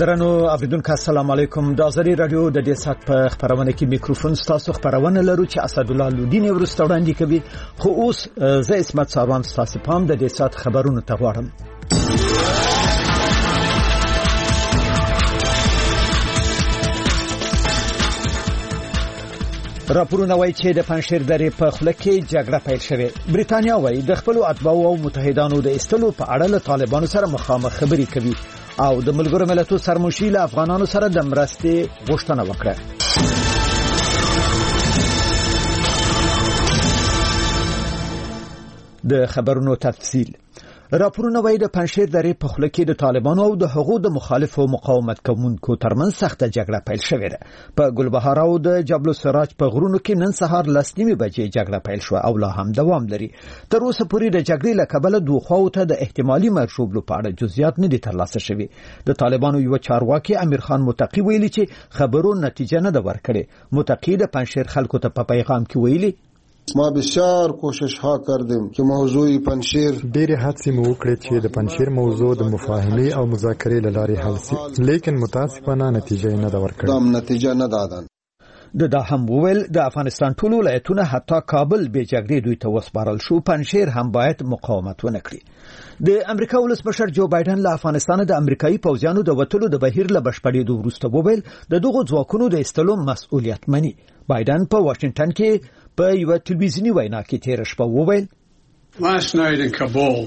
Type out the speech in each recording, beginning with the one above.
درنو اوریدونکو السلام علیکم. د ازری رادیو د دې سات په خبرونه کې میکروفون تاسو خبرونه لرو چې اسد الله لودین ورسته وړاندې کوي. خو اوس زه اسمت ساروان تاسو پام د دې سات خبرونه ته غواړم. راپورونه وایي چې د پنځشیر درې په خوله کې جګړه پیل شوه. بریتانیا وایي د خپل اتباعو او متحدانو د استلو په اړه له طالبانو سره مخامخ خبرې کوي او د ملګرو ملتونو سرمشي له افغانانو سره د مرستې غوښتنه وکړه. د خبرونو تفصیل. راپورونه وایي د پنځشیر درې په خوله کې د طالبانو او د حقوقو د مخالفو مقاومت کوونکو ترمنځ سخته جګړه پیل شوې ده. په ګلبهار او د جبل السراج په غرونو کې نن سهار 10:30 بجې جګړه پیل شو او لا هم دوام لري. تر اوسه پورې د جګړې له کبله دوه خواو ته د احتمالي مرشوب لپاره جزئیات نه دي ترلاسه شوي. د طالبانو یو چارواکي امیر خان متقی ویلي چې خبرو نتیجه نه ده ورکړې. متقی د پنځشیر خلکو ته په پیغام کې ویلي ما بسیار کوشش ها کردیم که موضوع پنځشیر ډېرې هڅې مو وکړې چې د پنځشیر موضوع د مفاهمې او مذاکرې له لارې حل شي، لیکن متاسفانه نتیجه نه ده ورکړې. نتیجه نه ده. دا هم وویل د افغانستان ټول ولایتونه حتی کابل به جګړې دوی ته وسپارل شو. پنځشیر هم باید مقاومت ونکړي. د امریکا ولسمشر جو بایدن له افغانستان د امریکایي پوځیانو د وټلو د بهیر له بشپړېدو وروسته وویل د دغو ځواکونو د استلو مسؤلیت مني. بایدن په واشنگټن کې په یو ټلویزیونی وینا کې تیر شپه وویل Last night in Kabul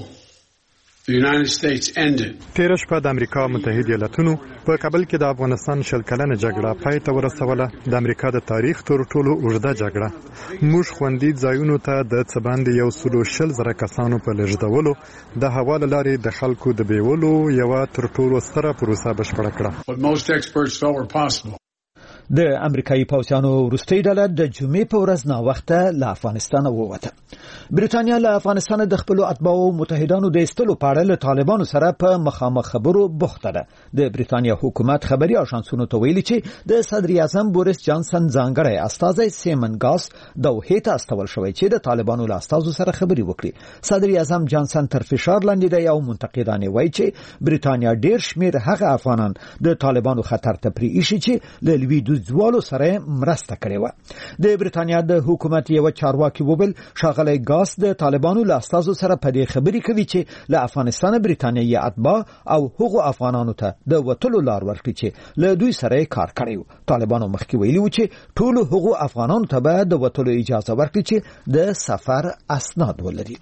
the United States ended. تیر شپه د امریکا متحده ایالاتونو په کابل کې د افغانستان شل کلنه جګړه پای ته ورسوله. د امریکا د تاریخ تر ټولو اوږده جګړه. موږ خوندي ځایونو ته د څباندې 160,000 کسانو په لېږدولو د هوا له لارې د خلکو د بیولو یو تر ټولو ستره پروسه بشپړه کړه. What most experts felt were possible. د امریکایي پوځیانو وروستۍ ډله د جمعې په ورځ نا وخته له افغانستان ووته. بریتانیا له افغانستان د خپل اتباعو متحدانو د استلو په اړه له طالبانو سره په مخامخ خبرو بوخته ده. د بریتانیا حکومت خبري اژانسونو ته ویلي چې د صدر اعظم بوریس جانسن ځانګړی استازی سیمن ګاس دوحې ته استول شوی چې د طالبانو له استازو سره خبري وکړي. صدر اعظم جانسن تر فشار لاندې دی او منتقدان وایي چې بریتانیا ډیر شمیر هغه افغانان د طالبانو خطر ته پریښي چې له لوی ځوالو سره مرسته کړې و. د بریتانیا د حکومت یو چارواکي وویل ښاغلی ګاس د طالبانو له استازو سره په دې خبرې کوي چې له افغانستان بریتانیایي اتباع او هغو افغانانو ته د وټلو لار ورکړي چې له دوی سره کار کړی و. طالبانو مخکې ویلي و چې ټول هغو افغانانو ته به د وټلو اجازه ورکړي چې د سفر اسناد ولري.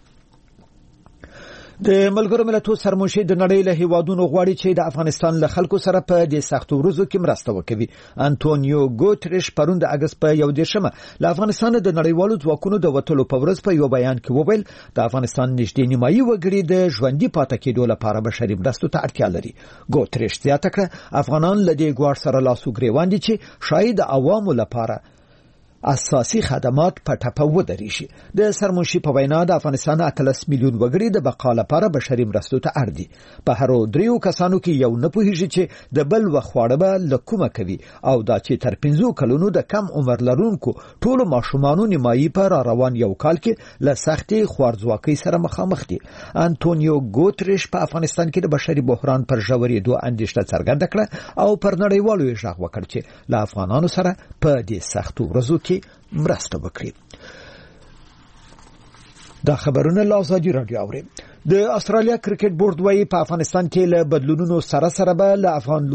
د ملګرو ملتونو سرمشي د نړۍ له هیوادونو غواړي چې د افغانستان له خلکو سره په دې سختو ورځو کې مرسته وکړي. انټونیو ګوتریش پرون د اگست په 1 له افغانستان د نړیوالو ځواکونو د وټلو په ورځ په یو بیان کې وویل د افغانستان نږدې نیمایي وګړي د ژوندۍ پاتې کېدو لپاره بشري مرستو ته اړتیا لري. ګوتریش زیاته کړه افغانان له دې ګواښ سره لاس وګریوان دي چې شاید عوامو لپاره اساسي خدمات په ټپه ودرېږي. د سرمنشي په وینا د افغانستان 13 میلیون وګړي د بقا لپاره بشري مرستو ته اړ دي. په هر دریو کسانو کې یو نه پوهیږي چې د بل وخواړه به لکومه کوي او دا چې تر 15 کلونو د کم عمر لرونکو ټولو ماشومانو نیمایي پر روان یو کال کې له سختي خوارځواکۍ سره مخامخ دي. انټونیو ګوتریش په افغانستان کې د بشري بحران پر ژورېدو اندېښنه څرګنده کړه او پر نړیوالو یې غږ وکړ چې له افغانانو سره په دې سختو ورځو کې مرسته وکړي. دا خبرونه له ازادي رادیو اوري. د استرالیا کرکټ بورډ وايي په افغانستان کې له بدلونونو سره به له افغان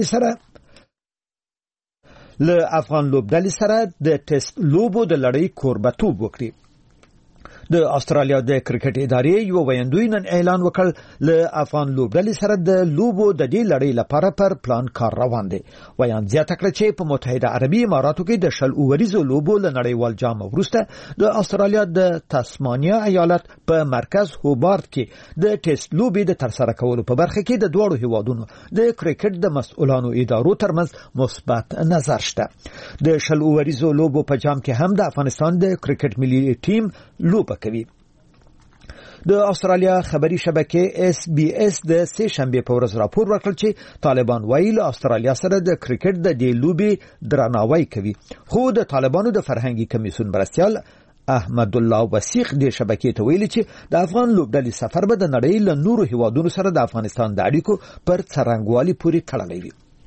لوبډلې سره د ټیسټ لوبو د لړۍ کوربتوب وکړي. د استرالیا د کرکټ ادارې یو ویاندوی نن اعلان وکړ له افغان لوبډلې سره د لوبو د دې لړۍ لپاره پر پلان کار روان دی. ویان زیاته کړ چې په متحده عربي اماراتو کې د شل اوریزو لوبو له نړیوال جام وروسته د استرالیا د تاسمانیا ایالت په مرکز هوبارت کې د ټیسټ لوبې د ترسره کولو په برخه کې د دوړو هیوادونو د کرکټ د مسؤلانو ادارو ترمنځ مثبت نظر شته. د شل اوریزو لوبو په جام کې هم د افغانستان د کرکټ ملي ټیم لوبه کوي. د استرالیا خبري شبکې SBS د سه شنبه په ورځ راپور ورکړ چې طالبان وايي له استرالیا سره د کرکټ د دې لوبې درناوی کوي. خو د طالبانو د فرهنګي کمیسیون مرستیال احمد الله وسیق د شبکې ته ویلي چې د افغان لوبډلې سفر به د نړۍ له نورو هیوادونو سره د افغانستان د اړیکو پر څرنګوالي پورې تړلی وي.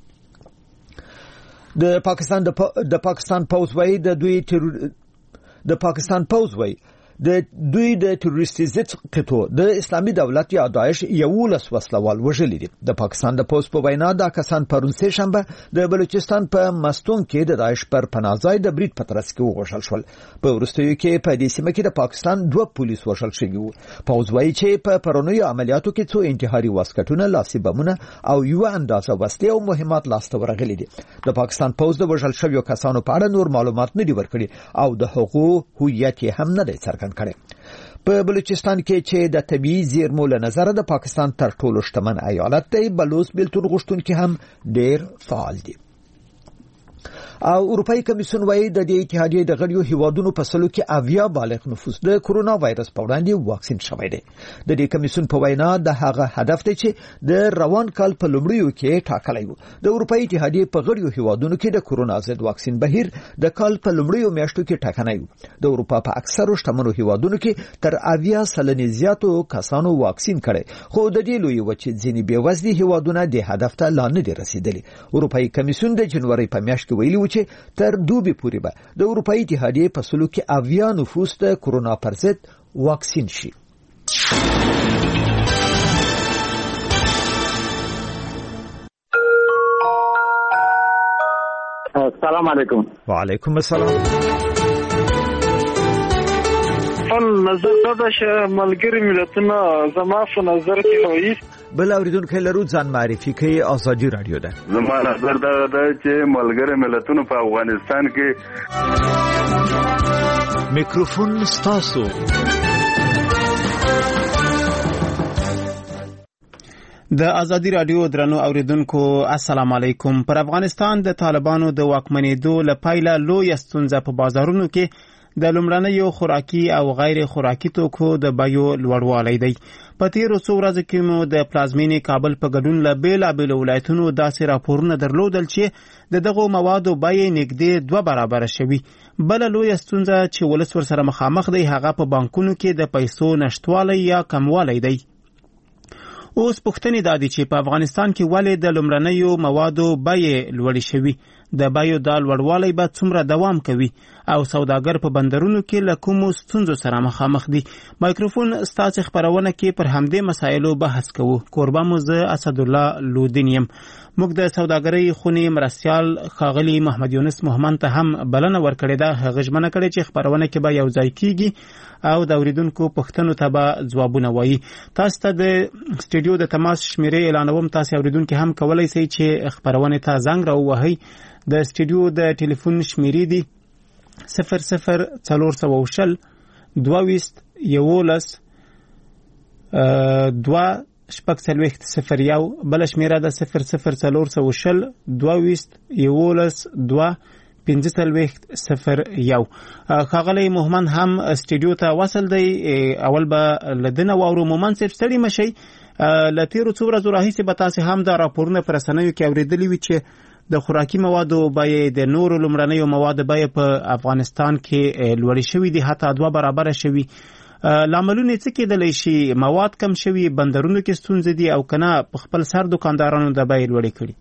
د پاکستان پوز وایي د پاکستان پوز وایي د دوی د تروریستي ضد قطو د اسلامي دولت یا داعش یو وسلوال وژلي دي. د پاکستان د پوز په وینا دا کسان پرون سه شنبه د بلوچستان په مستون کې د داعش پر پناهځای د برید پترس کې وژل شول. په وروستیو کې په دې سیمه کې د پاکستان 2 پولیس وژل شوي وو. پوز وایي چې په پرونیو عملیاتو کې څو انتحاري واسکټونه، لاسي بمونه او یو اندازه وسلې او مهمات لاسته ورغلي دي. د پاکستان پوز د وژل شویو کسانو په اړه نور معلومات نه دي ورکړي او د حقوقو هویت هم نه دی څرګند کړي. په بلوچستان کې چې د طبيعي زیرمو له نظر د پاکستان تر ټولو شتمن ایالت دی، بلوچ بیلتون غوښتونکي هم ډېر فعال دي. او اروپאי کمیسیون وایي د دې اتحادیې د غړیو هیوادونو په سلو کې 80 بالغ نفوس د کورونا وایرس په وړاندې واکسین شوی دی. د دې کمیسیون په وینا د هغه هدف دی چې د روان کال په لومړیو کې ټاکلی و. د اروپאי اتحادیې په غړیو هیوادونو کې د کورونا ضد واکسین بهیر د کال په لومړیو میاشتو کې ټاکنی و. د اروپا په اکثرو شتمنو هیوادونو کې تر 80% زیاتو کسانو واکسین کړي، خو د دې لوی وچې ځینې بیوزلي هیوادونه د هدف ته لا نه دي رسیدلي. اروپאי کمیسیون د جنوري په میاشت کې ویلي چې تر دوبي پورې به د اروپאי اتحادیې په سلو کې 80 نفوس د کورونا پر ضد واکسین شي. السلام علیکم. وعلیکم السلام. نظر دا چې ملګری ملتونه زما په نظر کې وایي بل اوریدونکو لرو ځان معرفي کوي. ازادي رادیو ده. زما نظر دا چې ملګری ملتونه په افغانستان کې میکروفون ستاسو. د ازادي رادیو درنو اوریدونکو السلام علیکم. پر افغانستان د طالبانو د واکمنېدو لپاره لوی ستونزه په بازارونو کې د لومړنیو خوراکي او غیر خوراکي توکو د بیو لوړوالی دی. په تیرو څو ورځو کې مو د پلازمینې کابل په ګډون له بېلابېلو ولایتونو داسې راپورونه درلودل چې د دغو موادو بیې نږدې 2 برابره شوي. بله لویه ستونزه چې ولس ورسره مخامخ دی هغه په بانکونو کې د پیسو نشتوالی یا کموالی دی. اوس پوښتنې دا دي چې په افغانستان کې ولې د لومړنیو موادو بیې لوړې شوي؟ د بیو دا لوړوالی به څومره دوام کوي او سوداګر په بندرونو کې له کومو ستونزو سره مخامخ دي؟ مایکروفون ستاسو خبرونه کې پر همدې مسایلو بحث کوو. کوربه مو زه اسدالله لودین یم. موږ د سوداګرۍ خونې مرستیال ښاغلي محمد یونس محمد ته هم بلنه ورکړې ده. هغه ژمنه کړې چې خبرونه کې به یو ځای کیږي او د اوریدونکو پوښتنو ته به ځوابونه وایي. تاسو ته د سټوډیو د تماس شمیرې اعلانوم. تاسو اوریدونکو هم کولای شئ چې خبرونه ته زنګ راووهئ. د سټوډیو د ټلیفون شمیرې دي 00420 22 11 2 شپږ څلوېښت 01. بله شمیره ده 00420 22 11 2 15 څلوېښت 01. ښاغلی محمد هم سټوډیو ته وصل دی. اول به له ده نه واورو. محمد صاحب ستړي مه شئ. له تېرو څو ورځو راهیسې به تاسې هم دا راپورونه په رسنیو کې اورېدلي وي چې د خوراکي موادو بیې د نورو لومړنیو موادو بیې په افغانستان کې لوړې شوي دي، حتی 2 برابره شوي. لاملونه څه کېدلی شي؟ مواد کم شوي، بندرونو کې ستونزې دي او کنه په خپل سر دکاندارانو د بیې لوړې کړي؟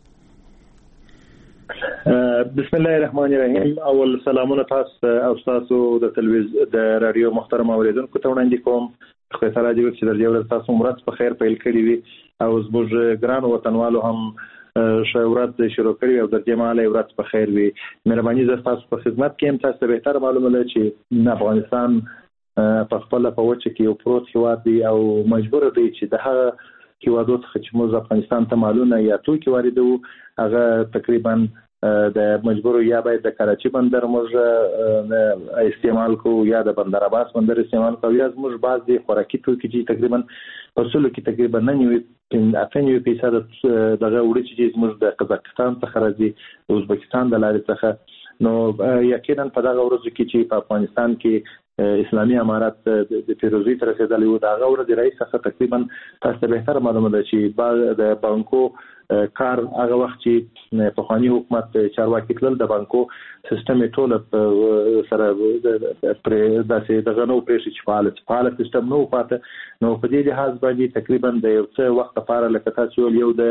بسم الله الرحمن الرحیم. اول سلامونه تاسو او تاسو د رادیو محترم اوریدونکو ته وړاندې کوم. خو سره دی چې د دې ورځ تاسو مراد په خیر پیل کړی وي او زموږ ګران وطنوالو هم شاورات شروع کړی او د دې مال ورځ په خیر وي. مهرباني زه تاسو په خدمت کې هم تاسو به تر معلومه ده چې افغانستان په خپل په وچه کې یو پروت هیواد دی او مجبور دی چې د هغه هیوادو څخه چې موږ افغانستان ته مالونه یا توکي واردوو هغه تقریبا د مجبور یا باید د کراچي بندر موږ استعمال کو یا د بندر عباس بندر استعمال کو یا موږ بعض د خوراکي توکي چې تقریبا په سلو کې تقریبا 99% دغه وړي چې موږ د قزاقستان څخه راځي، د ازبکستان د لارې څخه. نو یقینا په دغه ورځو کې چې په افغانستان کې اسلامي امارات د پیروزي تر رسیدلی و، دغه ورځ رئیس څخه تقریبا تاسو به تر معلومه ده چې د بانکو کار هغه وخت چې په خواني حکومت چارواکي تل د بانکو سیستم ټول سره پر داسې دغه نو پېښې چې فعال سیستم نو پاتې. نو په دې لحاظ باندې تقریبا د یو څه وخت لپاره لکه تاسو یو د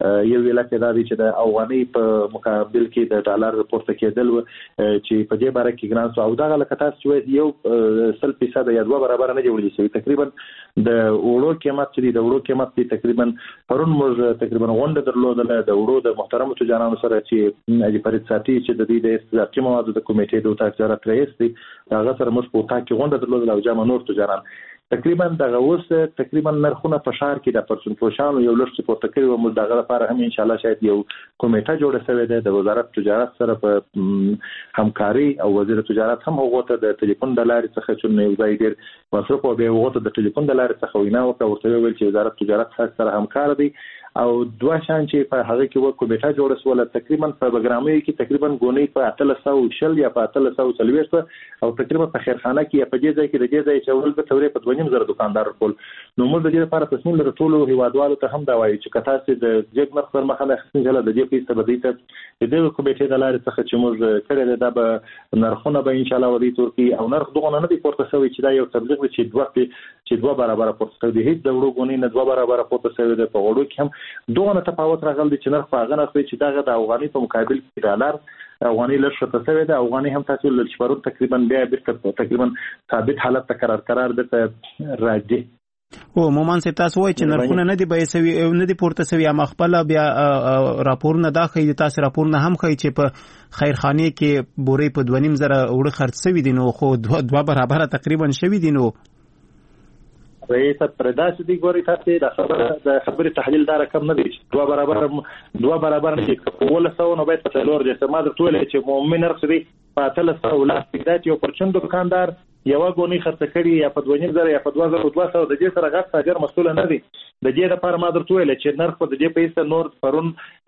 یو ویل کې دا دی چې د افغاني په مقابل کې د ډالر پورته کېدل چې په دې باره کې ګران او دا غلطه تاسو چې یو 100% یا 2 برابر نه جوړیږي شوی تقریبا د وړو قیمت چې د وړو قیمت دی تقریبا پرون موږ تقریبا غونډه درلودله د وړو د محترم تجارانو سره چې اجي فرید ساتي چې د دې د استثماري موادو د کمیټې د تجارت رئیس دی هغه سره موږ په تاکي غونډه درلودله او جامع نور تجاران تقریبا دغه اوس تقریبا نرخونه په شهر کې د پرسنټ فوشانو یو لږ څه پورته کړي او موږ دغه لپاره هم ان شاء الله شاید یو کمیټه جوړه شوې ده د وزارت تجارت سره په همکاري او وزیر تجارت هم هغه ته د ټلیفون د لارې څخه چې یو ځای ډیر مصرف او به هغه ته د ټلیفون د لارې څخه وینا ورته ویل چې وزارت تجارت سره همکار دي او دوه شان چې په هغه کې و کمیټه جوړه سول تقریبا په بګرامي کې تقریبا غونې په 300 یا په 340 او تقریبا په خیرخانه کې په دې ځای کې د دې ځای چې ول په تورې په 2.5 دکاندار ټول نو موږ د دې لپاره تصمیم لرو ټول هیوادوالو ته هم دا وایي چې کته چې د جګ نرخ پر مخه نه خپل د دې پیسې بدې ته د دې کمیټې د لارې څخه چې موږ کړی دا به نرخونه به ان شاء الله ودی ترکی او نرخ دغه نه دی پورته شوی چې دا یو تبلیغ دی چې دوه برابر پورته شوی هیڅ د وړو غونې نه 2 برابر پورته شوی د په وړو کې هم دوه تفاوت راغلی چې نرخ په هغه نرخ چې دغه د افغاني په مقابل کې ډالر افغاني لږ شته شوی دی افغاني هم تاسو له شپږ تقریبا بیا تقریبا ثابت حالت ته قرار ده راځي او مومن سي تاسو وایي چې نرخونه نه دی به سوي نه دی پورته سوي اما خپل بیا راپور نه داخلي تاسو راپور نه هم خي چې په خیرخانه کې بوري په 2.5 زره وړ خرڅ سوي دي نو خو 2 برابر تقریبا شوي دي نو رئیس پرداس دی ګوري تاسو د خبرې تحلیل دا رقم نه دی 2 برابر نه کیږي ولا څو نو باید په لور دي سمادر ټول چې مؤمن رخصي په 300 ولا استعداد یو پرچند دکاندار یو غونی خرڅ کړي یا په 2.5 یا په 2200 د دې سره غټ تاجر مسؤل نه دی د دې لپاره ما درته ویل چې نرخ په دې پیسې نور پرون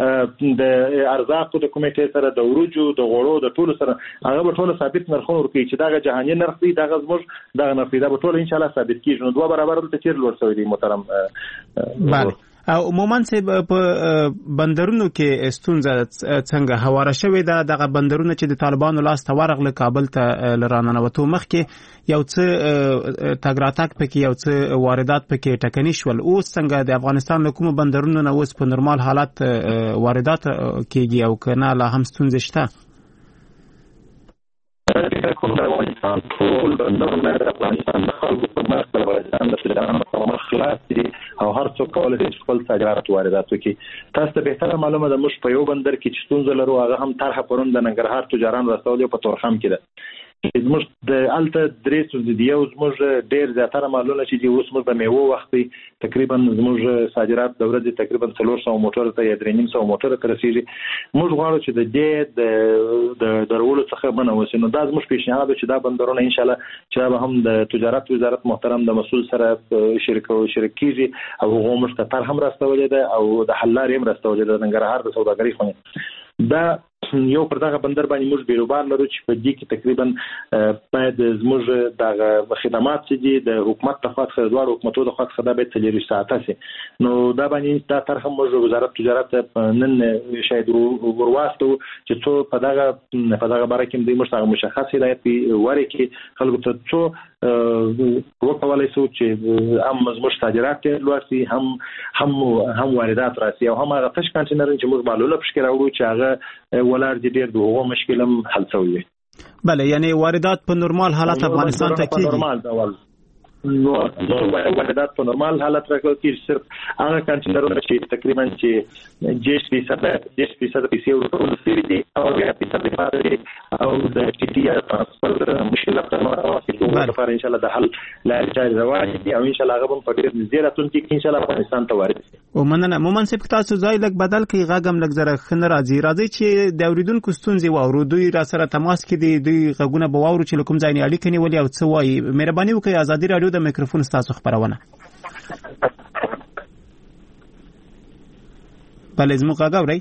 د ارزاقو د کمیټې سره د وروجو د غوړو د ټولو سره هغه به ټول ثابت نرخونه ورکړي چې دا جهاني نرخ دی دا زموږ دا نرخ دی دا به ټول ان شاء الله ثابت کیږي نو 2 برابر د چیر لور شوی دی محترم بله او مومن سي په بندرونو کې ستونزه څنګه هواره شوې ده دغه بندرونه چې د طالبانو لاس ته ورغله کابل ته لرانه وته مخکې یو څه تګراتک پکې یو څه واردات پکې ټکنی شول او څنګه د افغانستان حکومت بندرونو نه اوس په نورمال حالت واردات کېږي او کنه لا هم ستونزه شته افغانستان ټول بندرونه د افغانستان د خلکو په مخ د افغانستان د سوداګرانو په مخ خلاص دي او هر څوک کولای شي خپل صادرات واردات وکړي تاسو ته به تر معلومه ده موږ په یو بندر کې چې ستونزه لرو هغه هم طرحه پرون د ننګرهار تجاران راستول په تورخم کې ده زموږ د الته درې څه دی یو زموږ ډیر زیاتره معلومه چې اوس موږ د میوه وخت تقریبا زموږ صادرات د ورځې تقریبا 300 موټر ته یا 300 موټر ته رسیدي موږ غواړو چې د دې د درولو څخه بنوسي نو دا زموږ پیشنهاد چې دا بندرونه ان شاء الله چې به هم د تجارت وزارت محترم د مسؤل سره شریک کیږي او هغه مشتتر هم راستولې ده او د حلار هم راستولې ده ننګرهار د سوداګرۍ خونه دا یو پر دغه بندر باندې موږ بیروبار لرو چې په دې کې تقریبا باید زموږ دغه خدمات چې دي د حکومت د خاص خدمات حکومتو د خاص خدمات به 3 ساعته سي نو دا باندې دا تر هم موږ وزارت تجارت نن شاید ورواستو چې څو په دغه باره کې د موږ مشخص هدایت وری کې خلکو ته څو وکولای شو چې هم زموږ صادرات لوړسي هم واردات راسي او هم هغه تش کانټینر چې موږ معلومه پښکې راوړو چې هغه ولر دې ډېر دغه مشکل هم حل شوی بله یعنی واردات په نورمال حالت افغانستان ته کیږي نورمال ډول نو واردات په نورمال حالت راکول کیږي صرف هغه کانټینرونه چې تقریبا چې 10% پیسې ورکول شوی دي او 10% لپاره او د ټي ار ترانسپورت مشکلات لپاره ان شاء الله د حل لارې روان دي او ان شاء الله هغه په ډېر زیاتون کې ان شاء الله افغانستان ته وارد شي او مننه مومن سي تاسو ځای لک بدل کې غاګم لک زره خن راځي چې د اوریدونکو ستونزې واورو دوی را سره تماس کې دي دوی غوونه بواورو چې کوم ځای نه اړیکه نیولې او څه وایي مهرباني وکړئ ازادي رادیو د میکروفون تاسو خبرونه بله زموږ غاګورئ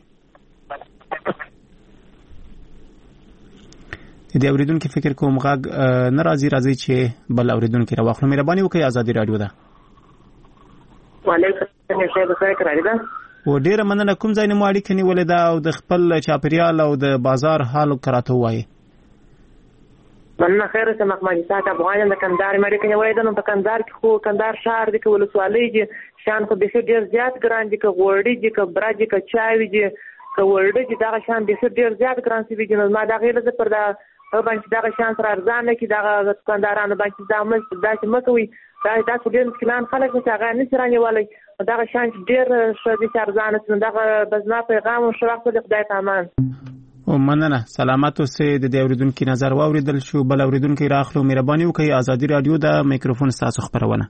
د اوریدونکو فکر کوم غاګ ناراضي راځي چې بل اوریدونکو راوخلو مهرباني وکړئ ازادي رادیو ده وعلیکم السلام څنګه راځي دا و ډیره مننه کوم ځای نه مو اړیکه نیولې ده او د خپل چاپریال او د بازار حال کراته وایي مننه خیر اوسه محمد اسحاق افغان د کندهار مې اړیکه نیولې ده. نو په کندهار کې خو کندهار ښار دی که ولسوالۍ دي شیان خو بیخي ډېر زیات ګران دي، که غوړي دي که برج دي که چاوي دي که ورډه دي دغه شیان بیخي ډېر زیات ګران شوي دي. نو ما د هغې زه پر باندې دغه شیان سره ارزانه کړي دغه دوکاندارانو باندې داسې مه کوئ. داسې ډېر مسکینان خلک دي چې هغه نشي رانیولی. دغه شیان چې ډېر ښه دي چې ارزانه شي. نو دغه به زما پیغام و ښه وخت ولې خدای ته امان. مننه. سلامت اوسئ. د دې اوریدونکي نظر واوریدل شو. بل اوریدونکي راخلو مهرباني وکړئ. ازادي رادیو د میکروفون ستاسو خبرونه.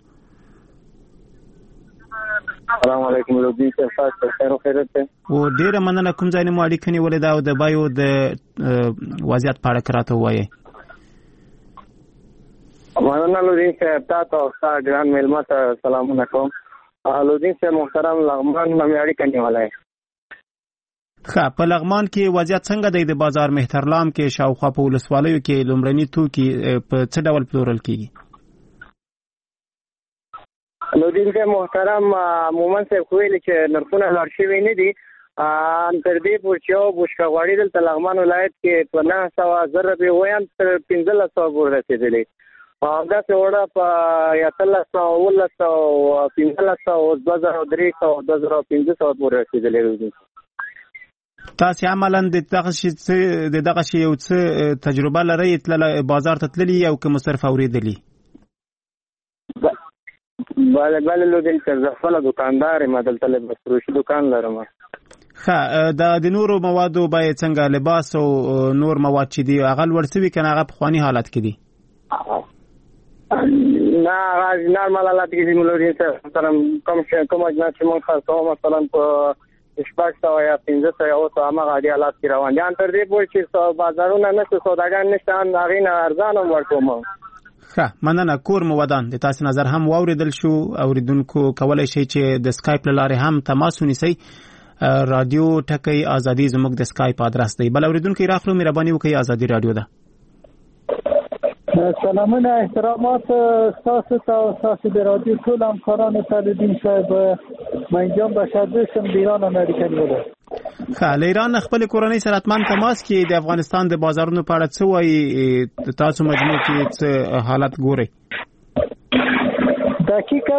السلام علیکم لودین صاحب، خیر او خیرت ته. او ډیره مننه. کوم ځای نه مو اړیکه نیولې ده او د بایو د وضعیت په اړه راته ووایئ. مننه لودین صاحب، تاسو او تاسو ګران میلمه ته سلامونه کوم. لودین صاحب محترم، لغمان نه اړیکه نیولای. ښه، په لغمان کې وضعیت څنګه دی؟ د بازار مهترلام کې شاوخوا په ولسوالیو کې لومړني توکي په څه ډول پلورل کیږي؟ لودین صاحب محترم، مومن صاحب ویلي چې نرخونه لوړ شوي نه دي. تر دې پورې چې یو بوشکه غوړي دلته لغمان ولایت کې په 900 روپۍ ویان تر 1500 پورې رسېدلي. همداسې وړه په 1300 او 1500 او 2300 او 2500 پورې رسېدلي. تاسو عملاً د دغه شی یو څه تجربه لرئ؟ تللی بازار ته تللی او که صرف اورېدلي؟ بله لودین صاحب، زه خپله دوکاندار یم، دلته لباس فروشي دوکان لرم. ښه، د نورو موادو بیې څنګه؟ لباس او نور مواد چې دي هغه لوړ شوي که نه هغه پخواني حالت کې دي؟ نه، هغه نارمل حالت کې دي لودین صاحب. کوم اجناس چې موږ خرڅوو مثلا په 600 یا 1500 یا 800 همغه عادي حالات کې روان دي. تر دې پورې چې بازارونه نشته، سوداګان نشته، هغې نه ارزانه هم ورکوم. ښه، مننه. کور مو ودان د تاسو نظر هم واوریدل شو. اوریدونکو کولی شي چې د سکایپ له لارې هم تماس ونیسئ. رادیو ټکی ازادي زموږ د سکایپ ادرس دی. بل اوریدونکو راخلو مهرباني وکړئ. ازادي رادیو ده. سلامونه، احترامات تاسو ته او تاسو د رادیو ټول همکارانو ته. لودین صاحب، منجام بشردوش د ایران امریکا نیوله. ښه، له ایران خپل کورنۍ سره حتماً تماس کې د افغانستان د بازارونو په اړه څه وایي؟ تاسو مجموع کې څه حالت ګورئ؟ دقیقا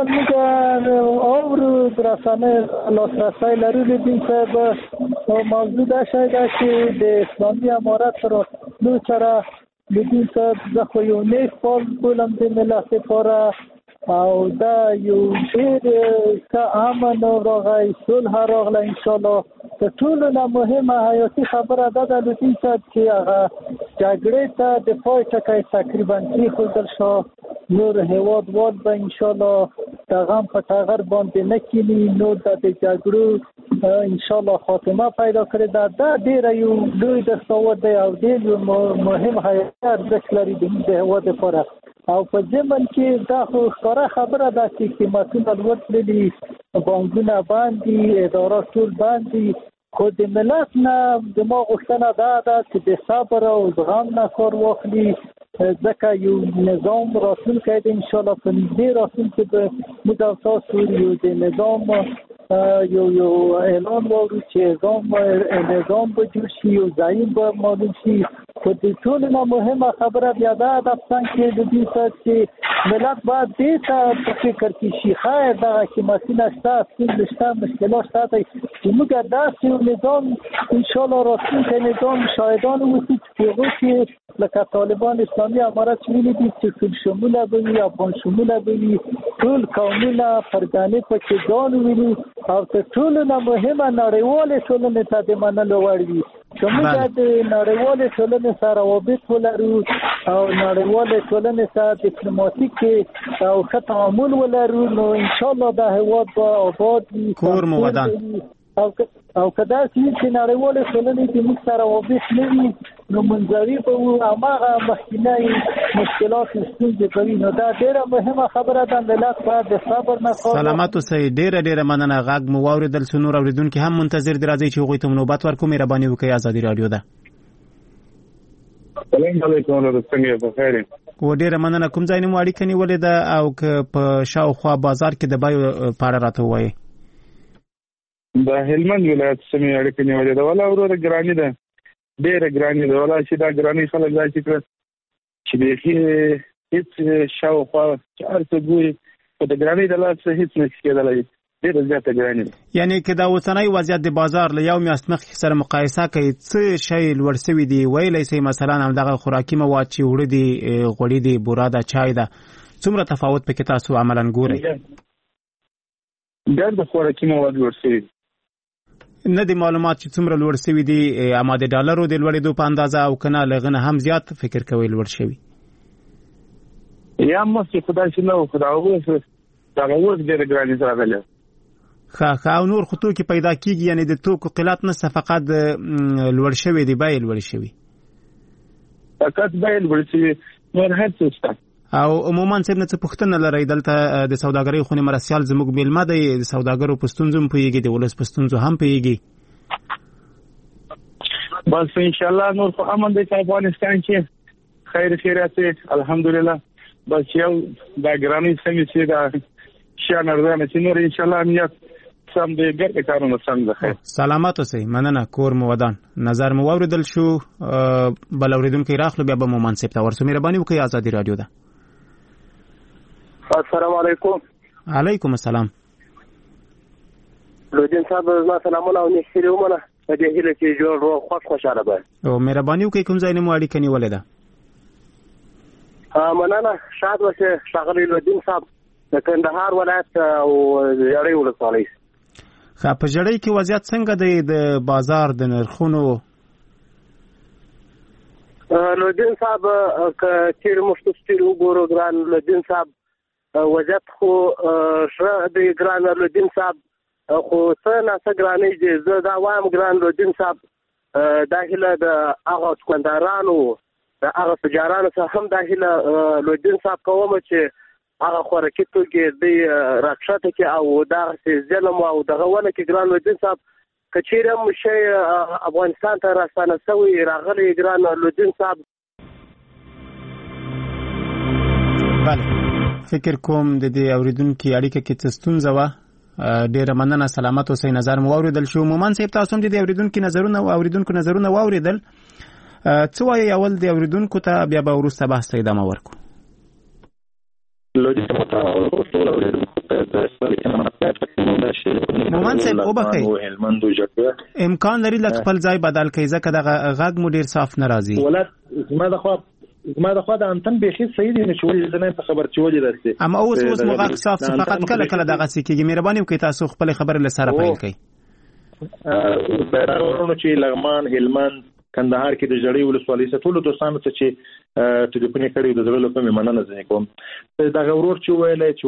موږ اورو د رسنۍ لاسرسی لرو. لودین صاحب، موضوع دا شی ده چې د اسلامي امارت سره سره لودین صاحب زه خو یو نیک فال بولم د ملت لپاره، او دا یو ډېر ښه امن راغی، صلح راغله انشاءالله. تر ټولو نه مهمه حیاتي خبره دا ده لودین صاحب چې هغه جګړې ته د پای ټکی تقریبا کېښودل شو. نور هېوادوال به انشاءالله د غم په ټغر باندې نه کیني. نور د جګړو انشاءالله خاتمه پیدا کړې ده. دا ډېره یو لوی دستاورد دی او ډېر یو مهم حیاتي ارزښت لري د هېواد لپاره. او په ضمن کې دا خو ښکاره خبره ده چې قیمتونه لوړ تللي، بانکونه بند دي، ادارات ټول بند دي. خو د ملت نه زما غوښتنه دا ده چې د صبر او زغم نه کار واخلي، ځکه یو نظام راتلونکی دی انشاءالله. په نږدې راتلونکي به موږ او تاسو یو د نظام یو اعلان واورو چې نظام به جوړ شي، یو زعیم به معلوم شي. خو د ټولو نه مهمه خبره بیا دا ده چې د دې څخه چې ملت باید دې ته په فکر کې شي. خیر دغه قیمتونه شته، ستونزې شته، مشکلات شته، چې موږ داسې یو نظام انشاءالله راتلونکی نظام شاهدان اوسو چې هغوی کې لکه طالبان اسلامي امارت چې ویلي دي چې ټول شموله به وي، افغان شموله به وي، ټول قومونه پرګانې پکې ځان وویني، او تر ټولو نه مهمه نړیوالې ټولنې ته د منلو وړ وي. که موږ د نړیوالې ټولنې سره روابط ولرو او نړیوالې ټولنې سره ډیپلوماتیک او ښه تعامل ولرو، نو انشاءالله دا هېواد به آباد وي. کور مو ودان. او که داسې وي چې نړیوالې ټولنې د موږ سره روابط نه وي، نو منځوي به وو، هماغه مخکینی مشکلات ستونزې به وي. نو دا ډېره مهمه خبره ده. ملت باید د صبر نه کار. سلامت اوسئ. ډېره مننه. غږ مو واورېدل شو. نور اورېدونکي هم منتظر دي. راځئ چې هغوی ته نوبت ورکړو. مهرباني وکړئ. ازادي رادیو ده. السلام علیکم، څنګه په خیر یې؟ و ډېره مننه. کوم ځای نه مو اړیکه نیولې ده او که په شاوخوا بازار کې د بیو په اړه راته ووایئ؟ د هلمند ولایت سمې اړیکې نیولې ده. ولا وروره ګراني ده، ډېره ګراني ده. ولا چې دا ګراني خلک دا چې چې هیڅ شاوخوا چې ارته ګوري په د ګرانۍ د لاس هیڅ نشي کېدلی ډېره زیاته ګراني یعنی که دا اوسنی وضعیت د بازار له یو میاشت مخکې سره مقایسه کوي څه شی لوړ سوي دي ویلی سئ مثلا همدغه خوراکي مواد چې اوړه دي غوړي دي بوره ده چای ده څومره تفاوت پکې تاسو عملا ګورئ ډېر د خوراکي مواد لوړ سوي نه دي معلومات چې څومره لوړ سوي دي اما د ډالرو د لوړېدو په اندازه او که نه له هغه نه هم زیات فکر کوئ لوړ شوي یا مخکې خدای چې نه و خو دغه اوس ډېره ګراني راغلې ښه او نور خو توکي پیدا کېږي یعنې د توکو قلت نشته فقط لوړ شوي دي بیې لوړې شوي فقط بیې لوړې شوي نور هر څه شته او عموما صاحب نه څه پوښتنه لرئ دلته د سوداګرۍ خونې مرستیال زموږ میلمه دی د سوداګرو په ستونزو هم پوهېږي د ولس په ستونزو هم پوهېږي بس انشاءالله نور په امن دی په افغانستان کې خیر خیرات الحمدلله بس یو دا ګرانۍ سمې چې دا شیان ارزانه چې نور انشاءالله امنیت سم دی ګرد کارونه سم ده سلامت اوسئ مننه کور مو ودان نظر مو واورېدل شو بل اورېدونکی راخلو بیا به مو منصب ته ورسو مهرباني وکړئ ازادي راډیو ده السلام علیکم علیکم السلام لودین صاحب زما سلامونه او نیکسیری ومنه په دې هیله چې جوړ روغ خوشحاله به او مهرباني وکړئ کوم ځای نه مو اړیکه نیولې ده مننه شاد اوسئ ښاغلی لودین صاحب د کندهار ولایت او ژړۍ ولسوالۍ ښه په ژړۍ کې وضعیت څنګه دی د بازار د نرخونو لودین صاحب که چیرې موږ تفصیل وګورو ګران لودین صاحب وضعیت خو ښه دی ګران لودین صاحب خو څه ناڅه ګرانۍ دي زه دا وایم ګران لودین صاحب دا هیله د هغه دکاندارانو د هغه تجارانو څخه هم دا هیله لودین صاحب کوم چې هغه خوراکي توکي دی راکښته کې او دغسې ظلم او دغه ونه کې ګران لودین صاحب که چیرې هم شی افغانستان ته راستانه شوی راغلی ګران لودین صاحب بله فکر کوم د دې اورېدونکي اړیکه کې څه ستونزه وه ډېره مننه سلامت اوسئ نظر مو واورېدل شو مومن صاحب تاسو هم د دې اورېدونکو نظرونه واورېدل څه وایي اول د اورېدونکو ته بیا به وروسته بحث ته ادامه ورکړو مومن صاحب وبخئ امکان لري لږ خپل ځای بدل کړئ ځکه دغه غږ مو ډېر صاف نه راځي ولات زما د خوا د انتن بیخي صحیح دی نه چې ولې زه نه خبر چې ولې درسته اما اوس مو غږ صاف فقط کله دغسې کېږي مهرباني وکړئ تاسو خپلې خبرې له سره پیل کړئ ورونو چې لغمان هلمند کندهار کې د ژړۍ ولسوالۍ څخه ټولو دوستانو ته چې ټلیفون یې کړی د زړه له کومې مننه ځنې کوم دغه ورور چې ویلی چې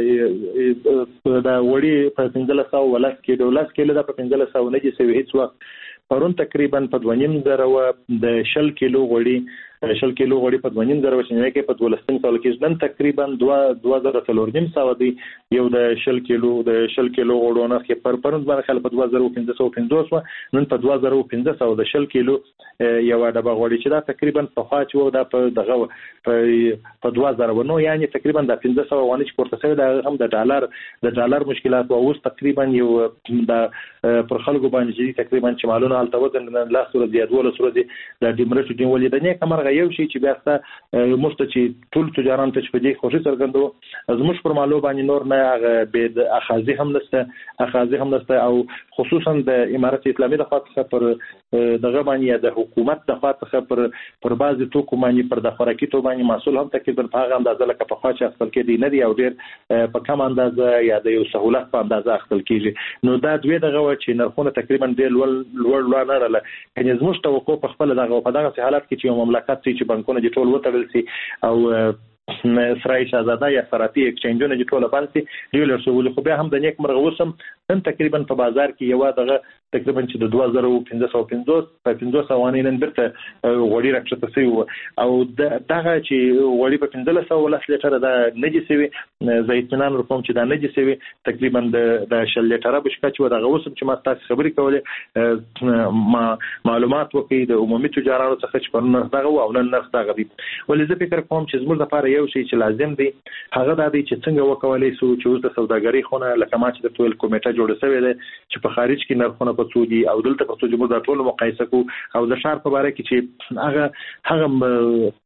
دا وړي په 1500 کې 12 کیلو دا په 1500 نه کې سوي هیڅ وخت پرون تقریبا په 2.5 د 10 کیلو غوړي 10 کیلو غوړي په 2.5 چې کې په 12 سال کې نن تقریبا 2000 دی یو د 10 کیلو غوړونه کې پرون باندې خل په 2550 نن په 2500 د 10 کیلو یو ډبه غوړي چې دا تقریبا په خاص و دا په دغه په 2000 نو یعنی تقریبا د 1500 وانه چې پورته شوی دا هم د ډالر مشکلات او اوس تقریبا یو د پر خلکو باندې تقریبا چې مالونه حالت وزن لا صورت دی دوله صورت دی د ډیمرټ دی ولې د نه کمرغه یو شی چې بیا ست مشته چې ټول تجاران ته په دې خوشي څرګندو زموږ پر مالو باندې نور نه هغه به د اخاذي هم نشته او خصوصا د امارت اسلامي د خاطر پر دغه باندې د حکومت د خاطر پر بعضی توکو باندې پر د خوراکي تو باندې مسول هم تقریبا په هغه اندازه لکه په خاصه خپل کې دی نه دی او ډیر په کم اندازه یا د یو سہولت په اندازه خپل کېږي نو دا دوی دغه چې نرخونه تقریبا ډیر لوړ نه رااله یعنی زموږ توقع په خپل دغه په دغه حالت کې چې مملکت چې بانکونه د ټول وتړل سي او سرای شاهزاده یا فراتي اکسچنجونه د ټول باندې یو لر سوول خو بیا هم د نیک مرغ وسم نن تقریبا په بازار کې یو دغه تقریبا چې د 2550 په 500 وانه نن برته غوړي راکښته سي او دغه چې غوړي په 1500 لیټر دا نجی سوي زیتونان رقم چې دا نجی سوي تقریبا د شل لیټر بشکا چې دغه وسم چې ما تاسو خبرې کولې معلومات وکړي د عمومي تجارانو څخه چې پرونه دغه او نن نرخ دغه دي ولې زه فکر کوم چې زموږ لپاره یو شی چې لازم دی هغه دا دی چې څنګه وکولای شو چې اوس د سوداګرۍ خونه لکه ما چې د ټول کمیټه جوړ شوی دی چې په خارج کې نرخونه په څو دي او دلته په څو جمهور د ټول مقایسه کو او د شهر په اړه کې چې هغه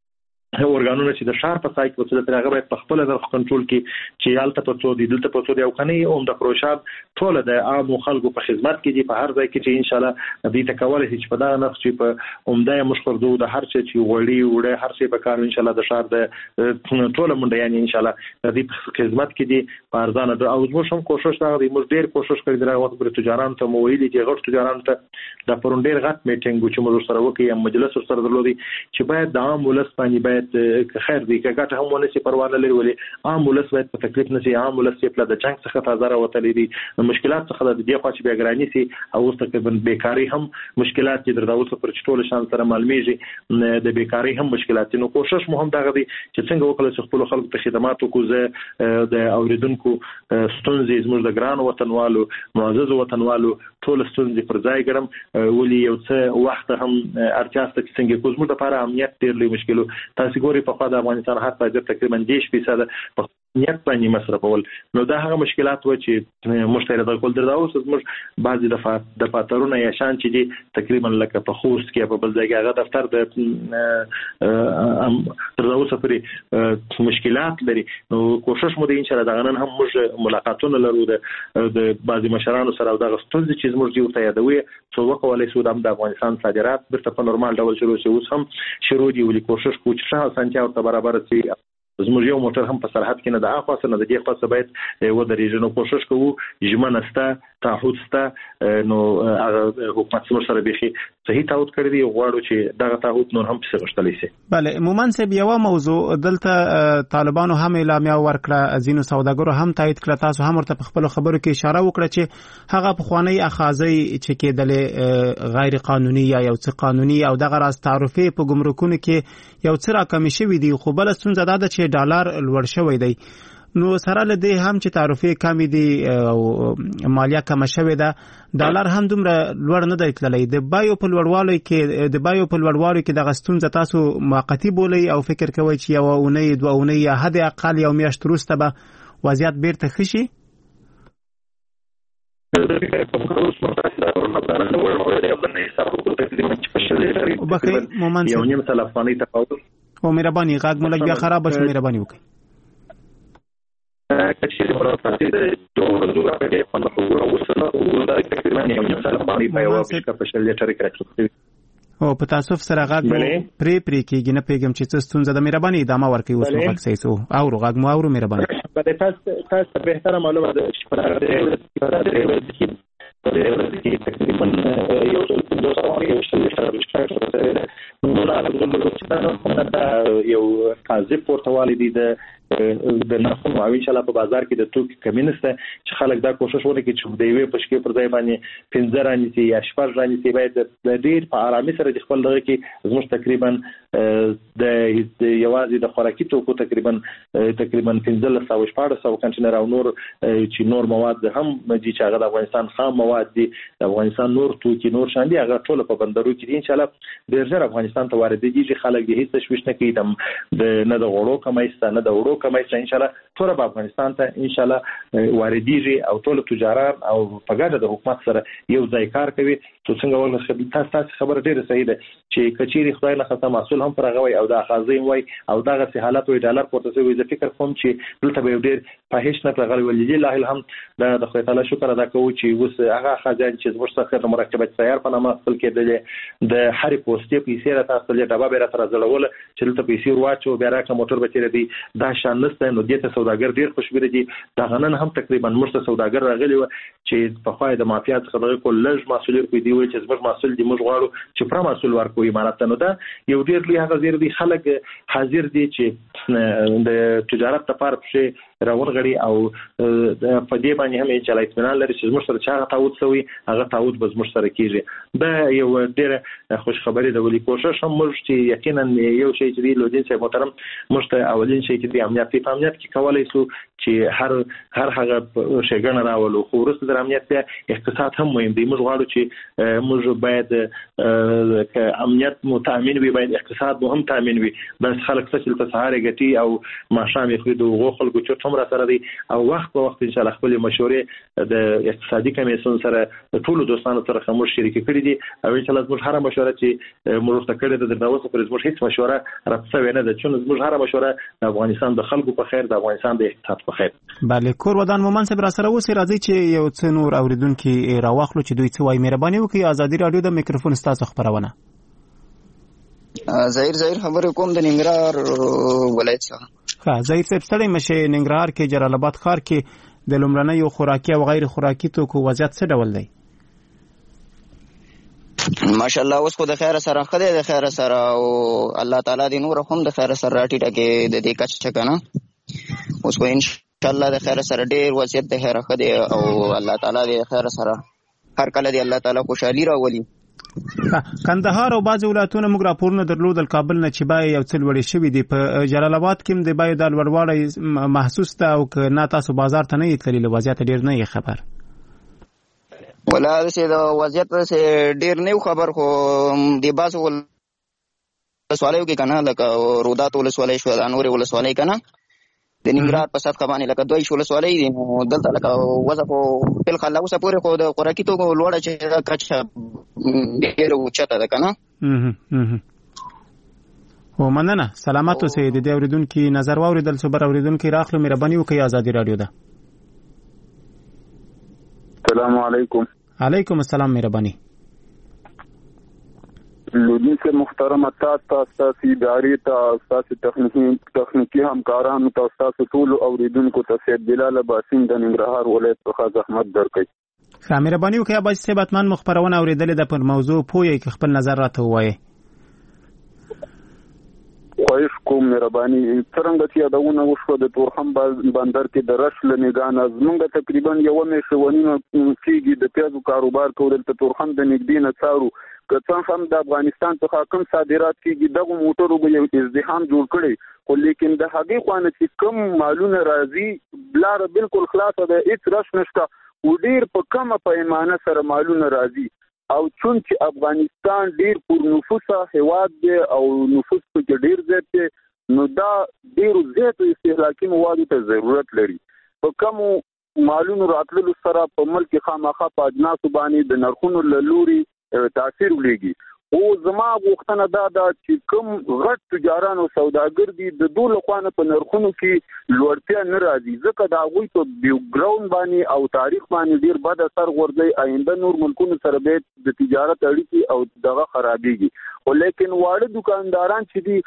اورګانونه چې د شهر په سای کې وسله ترغه باید په خپل نرخ کنټرول کې چې حالت په څو دي دلته په څو دی او کني اوم د پروژه ټول د عام خلکو په خدمت کې دي په هر ځای کې چې ان شاء الله دې تکول هیڅ په دا نرخ چې په عمده مشخردو د هر څه چې وړي هر څه به کار ان شاء الله د شهر د ټول منډه یعنی ان شاء الله دې په خدمت کې دي په ارزانه او موږ هم کوشش راغلي موږ ډیر کوشش کړی دا وخت پر تجاران ته مویلي دي غټ تجاران ته د پروندیر غټ میټینګ چې موږ سره وکړو مجلس سره درلودي چې باید د عام ولس باندې باید خیر دی که ګټه هم ونشي پروا نه لري ولې عام ولس باید په تکلیف نشي عام ولس په د جنگ څخه تازه راوتلي دي مشکلات څخه د دې خوا چې بیاګرانی سي او تقریبا بیکاری هم مشکلات چې درځو پر چټول شان سره معلومیږي د بیکاری هم مشکلات نو کوشش مو هم دغه دي چې څنګه وکړو چې خپل خلکو ته خدمات وکړو د اوریدونکو ستونزې زموږ د ګران وطنوالو معزز وطنوالو ټول ستونزې پر ځای ګرم ولې یو څه وخت هم ارچاسته څنګه کوزمو د لپاره امنیت ډېر لوی مشکل تاسو ګوري په خوا د افغانستان هر ځای تقریبا 10% په نیت باندې مصرفول نو دا هغه مشکلات و چې مشتری د کول دردا اوس موږ بعضی د فاتورونه یا شان چې دي تقریبا لکه په خوست کې په بل ځای کې هغه دفتر د دردا اوس پرې مشکلات لري نو کوشش مو دي ان شاء الله دا نن هم موږ ملاقاتونه لرو د بعضی مشرانو سره او دا ستونزې چې موږ یو ته یادوي څو وکولای شو د افغانستان صادرات برته په نورمال ډول شروع شي اوس هم شروع دي ولې کوشش کوو چې سانتیا او برابر شي زموږ یو موټر هم په سرحد کې نه د اخوا سره د دې خاصه باید و د ریژنو کوشش کوو ژمنسته تعهد سته نو حکومت سره به صحیح تعهد کړی دی غواړو چې دغه تعهد نور هم څه غشتلی شي بله مومن صاحب یو موضوع دلته طالبانو هم اعلامیه ورکړه ځینو سوداګرو هم تایید کړه تاسو هم ورته په خپل خبرو کې اشاره وکړه چې هغه پخوانی اخاذي چې کېدل غیر قانوني یا یو څه قانوني او دغه راز تعرفه په ګمرکونو کې یو څه راکمې شوی دی خو بل ستونزه دا ده چې ډالر لوړ شوی دی نو سره له دې هم چې تعرفه کمی دي او مالیه کم شوی ده ډالر هم دومره لوړ نه دی تللی د بایو په لوړوالي کې دغه ستونزه تاسو موقتی بولئ او فکر کوئ چې یو اونۍ دوه اونۍ یا حد اقل یو میاشت وروسته به وضعیت بیرته ښه شي یو نیم سل افغانۍ تفاوت او مهرباني غاګ ملک بیا خراب شو مهرباني وکړئ کچې ورته د ټول زړه په دې باندې خو وسله او دا تقریبا یو نیم سل افغانۍ په یو وخت په شل لیټر کې راځي او په تاسو سره غاګ پری کېږي نه پیګم چې څه ستونزه د مهرباني ادامه ورکړي اوس وخت سيسو او غاګ مو او مهرباني په تاسو به احترام معلومه ده چې تقریبا یو څه د څه یو قاضي پورتوالي دي د نرخونو او ان شاء الله په بازار کې د توکو کمی نشته چې خلک دا کوشش وکړي چې د یوې پښکې پر ځای باندې 15 رانیسي یا 14 رانیسي باید د ډیر په آرامي سره د خپل دغه کې زموږ تقریبا د یوازې د خوراکي توکو تقریبا 1500 او 1400 کنټینر او نور چې نور مواد هم چې هغه د افغانستان خام مواد دي د افغانستان نور توکي نور شان دي هغه ټول په بندرو کې دي ان شاء الله ډیر ژر افغانستان ته واردېږي خلک دې هیڅ تشویش نه کوي د نه د غوړو کمایسته نه د وړو کمایسته ان شاء الله ټول په افغانستان ته ان شاء الله واردېږي او ټول تجاران او په ګډه د حکومت سره یو ځای کار کوي څو څنګه ورنه تاسو خبره ډیره صحیح ده چې کچيري خدای نه خاصه مسول هم پرغوي او د اخاذي وای او دغه سه حالت وي ډالر پورته شوی زه فکر کوم چې دلته به ډیر په هیڅ نه پرغلي ولې الله الحمد د خدای تعالی شکر ادا کوو چې اوس هغه خزان چې زموږ څخه مرکبات سیار په نامه خپل کېدل د هر پوسټي پیسې را تاسو له ډبا به را تر ځلول چې دلته پیسې ورواچو بیا راکه موټر به تیر دی دا شان نسته نو دته سوداګر ډیر خوشبيره دي دا غنن هم تقریبا مرسته سوداګر راغلي چې په خای د مافیا څخه دغه کول لږ مسؤلیت کوي دی چې زموږ مسؤل دي موږ غواړو چې پر مسؤل ورکوي امارات نو دا یو ډیر لوی هغه زیر دي خلک حاضر دي چې د تجارت لپاره په راورغړي او په دې باندې هم چې لای اطمینان لري چې موږ سره چا تعهد سوی هغه تعهد به موږ سره کیږي دا یو ډیره خوش خبري ده ولې کوشش هم موږ چې یقینا یو شی چې دی لودین چې محترم موږ ته اولین شی چې دی امنیت کې کولای شو چې هر هغه شګنه راولو. خو وروسته د امنیت بیا اقتصاد هم مهم دی. موږ غواړو چې موږ باید امنیت مو تامین وي، باید اقتصاد مو هم تامین وي. بس خلک څه چې سهار غټي او ماښام یې خو د غو خلکو چې څومره سره دی او وخت په وخت ان شاء الله خپل مشورې د اقتصادي کمیسیون سره ټول دوستانو سره موږ شریک کړی دي او ان شاء الله موږ هر مشوره چې موږ ته کړې ده د نوښت پر موږ هیڅ مشوره راځي نه ده چې موږ هر مشوره د افغانستان د خلکو په خیر، د افغانستان د اقتصاد په خیر. بله کور ودان مومن صاحب را سره اوسې راځي چې یو څه نور اوریدونکو راواخلو چې دوی څه وایي. مهرباني وکړئ ازادي رادیو د میکروفون ستاسو خبرونه. ظاهر خبرې کوم د ننګرهار ولایت څخه. ظاهر صاحب ستړی مشه، ننګرهار کې جلال آباد ښار کې د لومړنیو خوراکي او غیر خوراکي توکو وضعیت څه ډول دی؟ ماشاءالله اوس خو د خیر سره خدای د خیر سره او الله تعالی دې نور هم د خیر سره راټیټه کې د دې کچ کنه. اوس خو ان شاء الله د خیر سره ډیر وضعیت د خیر خدای او الله تعالی دې خیر سره هر کله دې الله تعالی خوشحالي راولي. کندهار او بعض ولایتونه موږ راپورونه درلودل کابل نه چې بای یو څه لوړې شوې دي. په جلال آباد کې د بای د لوړوالی محسوس ده او که نه تاسو بازار ته نه یې تللی له وضعیت ډیر نه یې خبر؟ ولا د وضعیت ډیر نه خبر، خو د باسو ولسوالیو کې کنه لکه رودات ولسوالۍ شو، د انور ولسوالۍ کنه د ننګرهار په سطح باندې لکه دوی ولسوالۍ دي. نو دلته لکه وظیفه په خلا اوسه پورې خو د خوراکي توکو لوړه چې کچه ډیر اوچته ده کنه. او مننه سلامات اوسئ. د دې اوریدونکو نظر واوریدل صبر اوریدونکو راخلو. مهرباني وکړئ ازادي رادیو ده. السلام علیکم. علیکم السلام. مهرباني. لودین سے محترم تاسو ادارې ته تاسو تخنیکی همکارانو ته تاسو ټول اوریدونکو ته سید بلال باسم د ننګرهار ولایت څخه زحمت درکړي. مهرباني وکړئ اباظ صاحب اتمن مخبرونه اوریدل د پر موضوع پوهی کې خپل نظر راته وایي. خواهش کوم مهرباني. څنګه چې یادونه وشوه د تورخم بندر کې د رش لنګان زمونږ تقریبا یو میاشته ونیمه کېږي د پیازو کاروبار کول ته تورخم د نږدې نه څارو. که څنګه هم د افغانستان څخه کوم صادرات کېږي دغه موټرو به یو ازدحام جوړ کړي، خو لیکن د هغې خوانه چې کوم مالونه راځي بلاره بالکل خلاصه ده، هیڅ رش نشته او ډیر په کمه پیمانه سره مالونه راځي. او چون چې افغانستان ډیر پر نفوسه هیواد دی او نفوس په ډیر زیات دی، نو دا ډیر زیات استهلاکي موادو ته ضرورت لري. په کومو مالونو راتللو سره په ملک خامخا په اجناسو باندې د نرخونو له لوري تاثیر ولېږي. او زما غوښتنه دا ده چې کوم غټ تجاران او سوداګر دي د دوه لخوانه په نرخونو کې لوړتیا نه راځي، ځکه دا غوي په بیوګراوند باندې او تاریخ باندې ډیر بد اثر غورځي. آینده نور ملکونو سره به د تجارت اړیکې او دغه خرابېږي. خو لیکن واړه دکانداران چې دي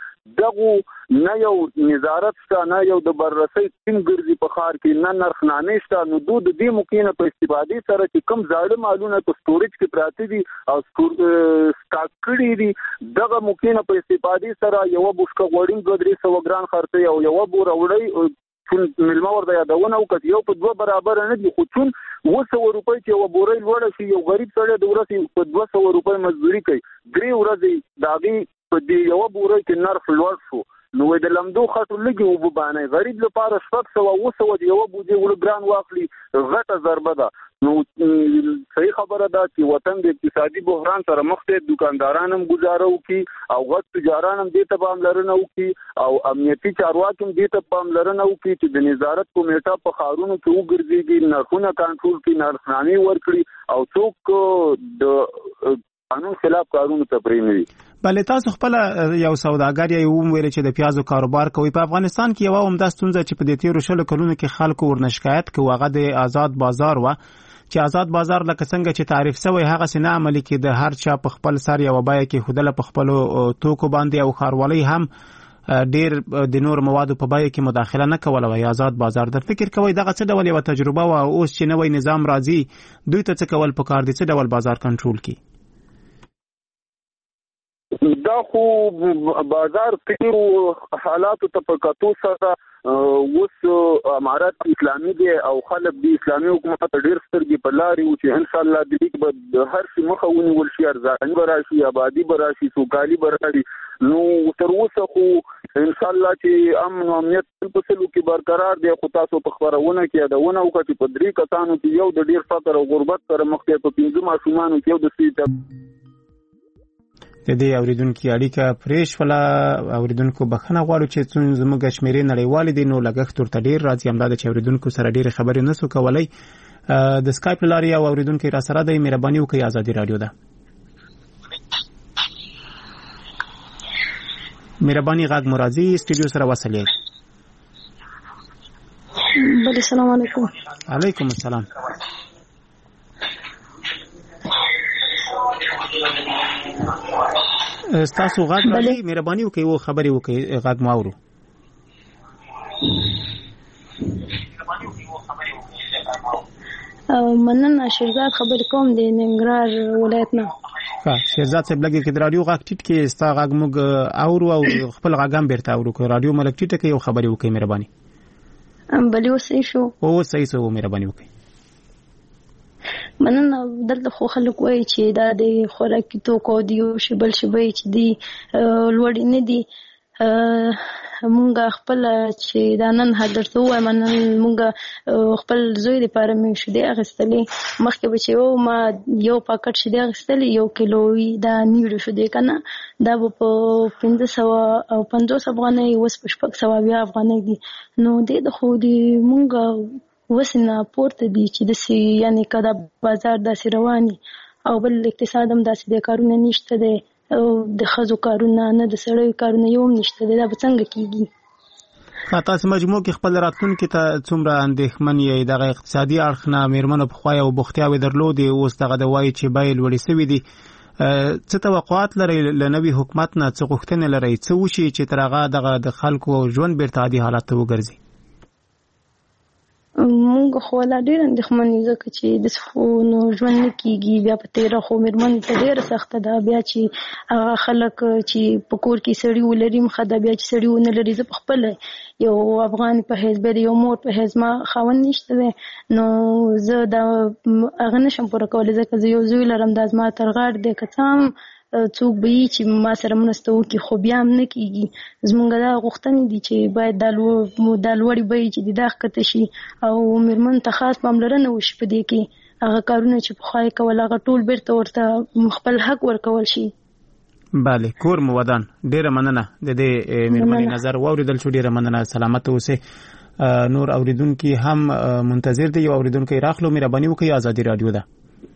دغه نه یو نظارت شته، نه یو د بررسۍ ټیم ګرځي په ښار کې، نه نرخنامې شته. نو دوی د دې ممکنه په استفادې سره چې کوم زاړه مالونه په سټوریج کې پراته دي او سټاک کړي دي، دغه ممکنه په استفادې سره یو بوشکه غوړین 200 ګران خرڅي او یو بور وړي ملما ورته یادونه وکړي یو په 2 برابر نه دي. خو چون 200 روپۍ چې یو بورې لوړ شي، یو غریب سړی د ورځې په 200 روپۍ مزدوري کوي، 3 ورځې داغي په دې یو بورې کې نرخ لوړ شو، نو د لمدو خاطر لګي او وبانه غریب لپاره 700 یو بوجي ول ګران واخلي غټه ضربه ده. نو صحیح خبره ده چې وطن د اقتصادي بحران سره مخ دی، دکانداران هم گزاره وکي او غټ تجاران هم دې ته پاملرنه وکي او امنیتي چارواکي هم دې ته پاملرنه وکي چې د نظارت کمیټه په خارونو کې وګرځي، نرخونه کنټرول کړي، نرخنامې ورکړي او څوک د قانون خلاف کارونه ته پرېنوي. بلې تاسو خپل یو سوداګر یې ویل چې د پیازو کاروبار کوي. په افغانستان کې یو عمده ستونزه چې په دې تیرو شلو کلونو کې خلکو ورنه شکایت کوي هغه د آزاد بازار و، چې آزاد بازار لکه څنګه چې تعریف شوی هغه سینه عملي کې د هر چا په خپل سر یو بیه کې خودله په خپل توکو باندې او خاروالۍ هم ډیر د نور موادو په بیه کې مداخله نه کوله وای آزاد بازار. در فکر کوي دغه څه ډول یو تجربه و اوس چې نوې نظام راځي دوی ته څه کول پکار دي، څه ډول بازار کنټرول کی؟ دا خو بازار تیرو حالاتو ته په کتو سره اوس امارات اسلامي دی او خلک د اسلامي حکومت ډیر سترګې په لاري او چې ان شاء الله د لیک به هر څه مخه ونیول شي، ارزاني به راشي، آبادی به راشي، سوکالي به راشي نو تر اوسه خو ان شاء الله چې امن او امنیت په سلو کې برقرار دی. خو تاسو په خبرونه کې یادونه وکړه چې په 3 کسانو کې یو د ډیر فقر او غربت سره مخ دی، په 15 ماشومانو کې یو د سیټ د دې اوریدونکو اړیکه پریش ولا اوریدونکو بخنه غواړو چې زموږ شمیرې نړیوال دي نو لګښت ورته ډیر راځي. همدا د اوریدونکو سره ډیر خبرې نسو کولای. د سکایپ لاري او اوریدونکو را سره د مهرباني وکړئ ازادي رادیو ده. مهرباني غاګ مرادي استودیو سره وصلې. بل السلام علیکم. علیکم السلام. تاسو غاګ راځي مهرباني وکړئ او خبري وکړئ غاګ ماورو. مننه شیرزاد خبر کوم د ننګرهار ولایت نه. شیرزاد صاحب لګي کې د رادیو غاګ ټیټ کې ستا غاګ موږ اورو او خپل غاګم بیرته اورو کو رادیو ملک ټیټ کې یو خبري وکړئ مهرباني. بلی وسې شو او صحیح سو مهرباني وکړئ. مننه دلته خو خلک وایي چې دا د خوراکي توکو دی او شبل شبي چې دی لوړ نه دی. مونږ خپل چې دا نن حضرت وای منن مونږ خپل زوی لپاره مې شو دی اغستلې مخکې بچو ما یو پاکټ شو دی اغستلې 1 کیلو دا نیوړ شو دی کنه دا په 1550 افغانۍ وس په 600 افغانۍ دي. نو د خو دی مونږ وسنه پورته دي چې د سی یعنی کدا بازار داسې رواني او بل اقتصاد هم داسې د کارونه نشته دی او د خزو کارونه نه د سړی کارونه یو نشته دی. دا به څنګه کیږي؟ تاسو مجموع کې خپل راتلونکي ته څومره اندېښمن یې؟ دغه اقتصادي اړخ نه میرمنو په خوا او بوختیاوي درلودې اوس دغه د وایي چې بیل وړي سوي دي. څه توقعات لري له نوي حکومت نه؟ څه غوښتنې لري؟ څه وشي چې تر هغه دغه د خلکو ژوند بیرته عادي حالت ته وګرځي؟ مونږ خو لا ډېر اندېښمن یو ځکه چې د نو ژوند نه کیږي. بیا په تیره خو میرمن ته ډېره سخته ده. بیا چې هغه خلک چې په کور کې سړي ولري مخه ده بیا چې سړي ونه لري. زه په خپل یو افغان په حیث بیا یو مور په حیث ما خاوند نشته دی نو زه دا هغه نشم پوره کولی ځکه زه یو زوی لرم دا زما تر غاړه دی. که څه هم څوک به یي چې ما سره مرسته وکړي خو بیا هم نه کیږي. زمونږ دا غوښتنې دي چې باید دا لوړې بیې چې دي دا ښکته شي او میرمن ته خاص پاملرنه وشي په دې کې. هغه کارونه چې پخوا یې کول هغه ټول بیرته ورته خپل حق ورکول شي. بله کور مو ودان. ډیره مننه د دې میرمنې نظر واوریدل شو. ډیره مننه. سلامت اوسئ. نور اوریدونکي هم منتظر دي. یو اوریدونکي راخلو مهرباني وکړئ ازادي رادیو ده.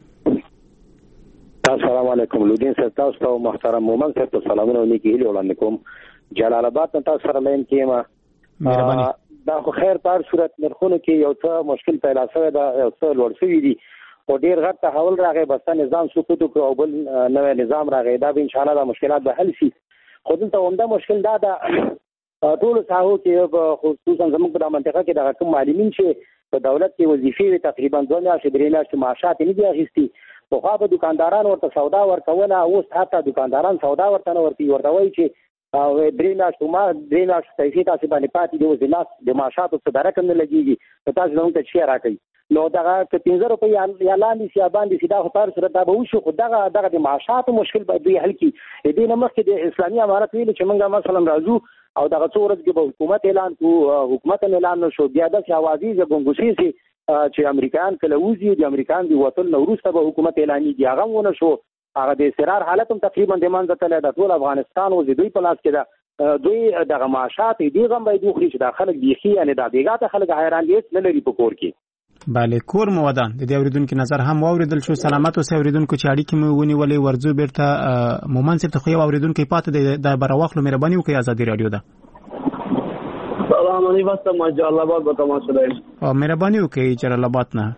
السلام علیکم لودین صاحب تاسو ته محترم مومن صاحب ته سلامونه او نیکی هیله وړاندې کوم. جلال آباد ته تاسو سره لاین کېما دا خو خیر په هر صورت نرخونو کې یو څه مشکل پیدا شوی دا یو څه لوړ شوي دي او ډېر غټ تحول راغی. بسته نظام سقوط وکړو او بل نوی نظام راغی. دا به انشاءالله دا مشکلات به حل شي. خو دلته عمده مشکل دا ده ټولو ساحو کې خصوصا زموږ په منطقه کې دغه کوم معلمین چې په دولت کې وظیفې وي تقریبا 2 میاشتې 3 میاشتې معاشات نه دي اخیستي. پخوا به دکانداران ورته سودا ورکوله اوس حتی دکانداران سودا ورته نه ورکوي. ورته وایي چې 3 میاشتې پیسې تاسې باندې پاتې دي اوس د لاس د معاشاتو څه د رقم نه لګېږي نو تاسې زموږ ته شی راکوي. نو دغه که 15 روپۍ یا لاندې سي یا باندې سي دا خو په هر صورت دا به وشي. خو دغه د معاشاتو مشکل باید دوی حل کړي. د دې نه مخکې د اسلامي امارت ویلي چې موږ مثلا راځو او دغه څو ورځې کې به حکومت اعلان کړو. حکومت اعلان نه شو بیا داسې اوازې ګنګوسې سي چې امریکایان کله وځي د امریکایان د وطن نو وروسته به حکومت اعلانېږي. هغه ونه شو. هغه د استقرار حالت هم تقریبا د منځه تللی ده. ټول افغانستان اوس د دوی په لاس کې ده. دوی دغه معاشات دې غم باید وخوري چې دا خلک بیخي یعنې دا بېګا ته خلک حیران دي نه لري په کور کې. بله کور مو ودان. د دې اوریدونکو نظر هم واوریدل شو. سلامت اوسئ اوریدونکو چې اړیکې مو ونیولې ورځو بیرته مومن صاحب ته خو یو اوریدونکی پاتې دی دا به راواخلو. مهرباني وکړئ ازادي رادیو ده. سلام علیکم ما جلال آباد با تماس داریم. مهربانی وکړئ جلال آباد نه.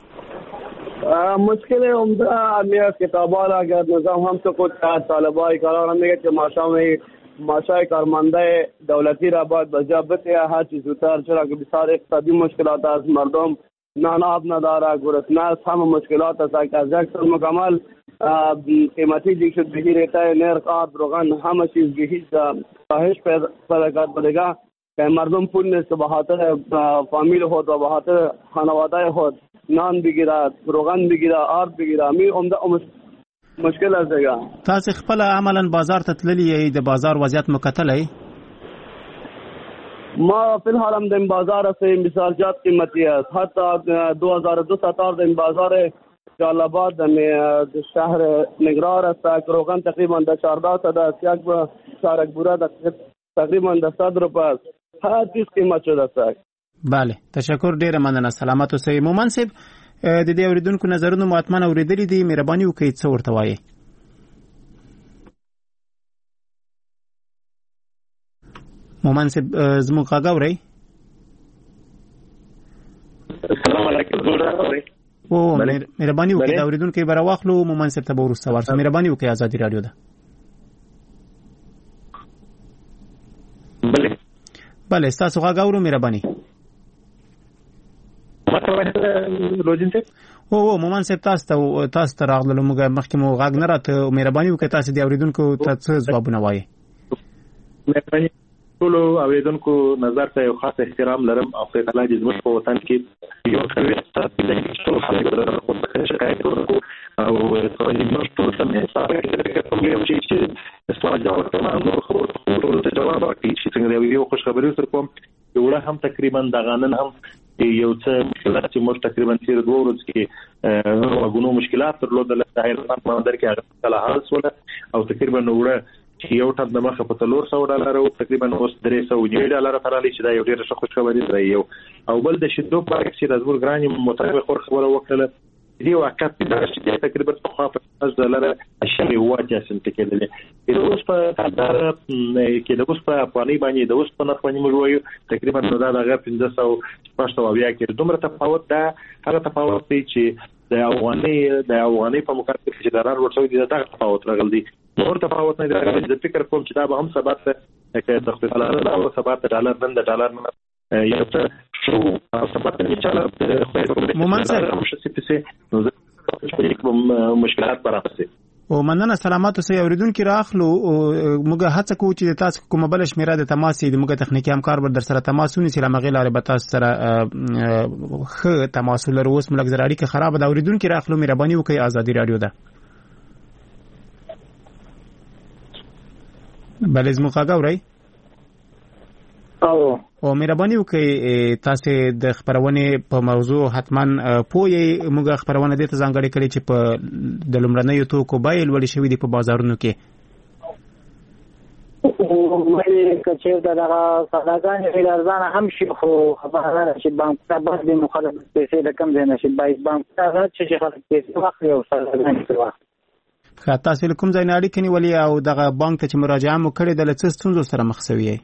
مشکل عمده امنیت کتابان اگر نظام هم سقوط کرد طالبای قرار میگه که معاشای کارمنده دولتی را باید به جا بتیه هر چیز زودتر چرا که بسیار اقتصادی مشکلات است. مردم نان آب نداره گرسنه است. همه مشکلات است که از یک سال مکمل قیمتی دیگه شد بهی ریتای نرخ آب روغن همه چیز گهیز کاهش پیدا کرد. بدگاه که مردم پول نیست به خاطر فامیل خود و به خاطر خانواده خود نان بگیره روغن بگیره آب بگیره. می عمده مشکل راځي. تاسو خپل عملاً بازار ته تللی یې د بازار وضعیت مکتلای؟ ما فی الحال هم در بازار سے مثالجات قیمتی است. حتی 2200 در بازار جلال‌آباد در شهر نگرار است. روغن تقریبا 1400 است. یک شارک بوره تقریبا 100 روپیه است. هر چیز قیمت شده است. بله تشکر ډیره مننه. سلامت اوسئ. مومن صاحب د دې اوریدونکو نظرونه ماتمن اوریدلې دي، مهرباني وکړئ څه ورته وایي. مومن صاحب زموږ غږ اورئ؟ السلام علیکم. او مهرباني وکړئ دا اوریدونکو به راواخلو. مومن صاحب ته به وروسته ورسو. مهرباني وکړئ ازادي رادیو ده. بله ستاسو غږ اورو. مهرباني. او مومن صاحب تاسو ته راغلو. موږ مخکې مو غږ نه راته. مهرباني وکړئ تاسو د اوریدونکو ته څه ځوابونه وایي. مهرباني ټول اوریدونکو نظر ته یو خاص احترام لرم او په تعالی د زموږ په وطن کې یو خبره ټول خلک خو شکایت وکړو او موږ ټول سم حساب کوو چې اسلام جواب تمام خو ټول ته جواب ورکړي چې څنګه یو خوش خبري سره کوم. یو هم تقریبا د غانن هم یو څه مشکلات چې موږ تقریبا تیر 2 ورځې کې وګونو مشکلات درلودل. د هیران مندر کې هغه کله حل سول او تقریبا وړه یو ټن د مخه په $300 او تقریبا اوس $300 ترالي چې دا یو ډیر ښه خوش خبري دی. یو او بل د شیدو پارک چې د زور ګرانی مطابق خبره وکړه دی واقعیت چې تقریبا په $5 اشری واټه سنت کېدل. د اوس په قدر کې د اوس په افغاني باندې د اوس په نرخ باندې موږ وایو تقریبا نو دا د 1500 بیا کې دومره تفاوت ده. هغه تفاوت دی چې د افغاني په مقابل کې چې ډالر ورسوي د دغه تفاوت راغلی. نور تفاوت نه دی. د فکر کوم چې دا به هم ثبات کې د خپل او ثبات ډالر نن د ډالر نه یو څه شو ثبات نه چاله مومن صاحب مشکلات برابر او مننه. سلامات اوسئ. اوریدونکو راخلو موږ هڅه کوو چې تاسو کومه بل شمیره د تماس د موږ تخنیکی همکار بر در سره تماس ونیسي. لمغه لاره به تاسو سره خ تماس لرو. اوس ملک زراړي کې خراب ده. اوریدونکو راخلو مهرباني وکړئ ازادي رادیو ده. بل زموږ غږ اورئ؟ او مهرباني وکړئ تاسو د خبرونه په موضوع حتما پوهی. موږ خبرونه دې ته ځانګړې کړې چې په د لومړنیو توکو بیې لوړې شوې دي په بازارونو کې. مې کچې دغه سوداګان یې ارزانه هم شي خو خبره ده چې بانک ته باندې مخالف پیسې د کم ځای نشي بانک ته چې خلک پیسې واخلي او سوداګان یې واخلي. تاسو کوم ځای نه اړیکې نیولې او دغه بانک ته چې مراجعه مو کړې د لڅ ستونزو سره مخ شوی؟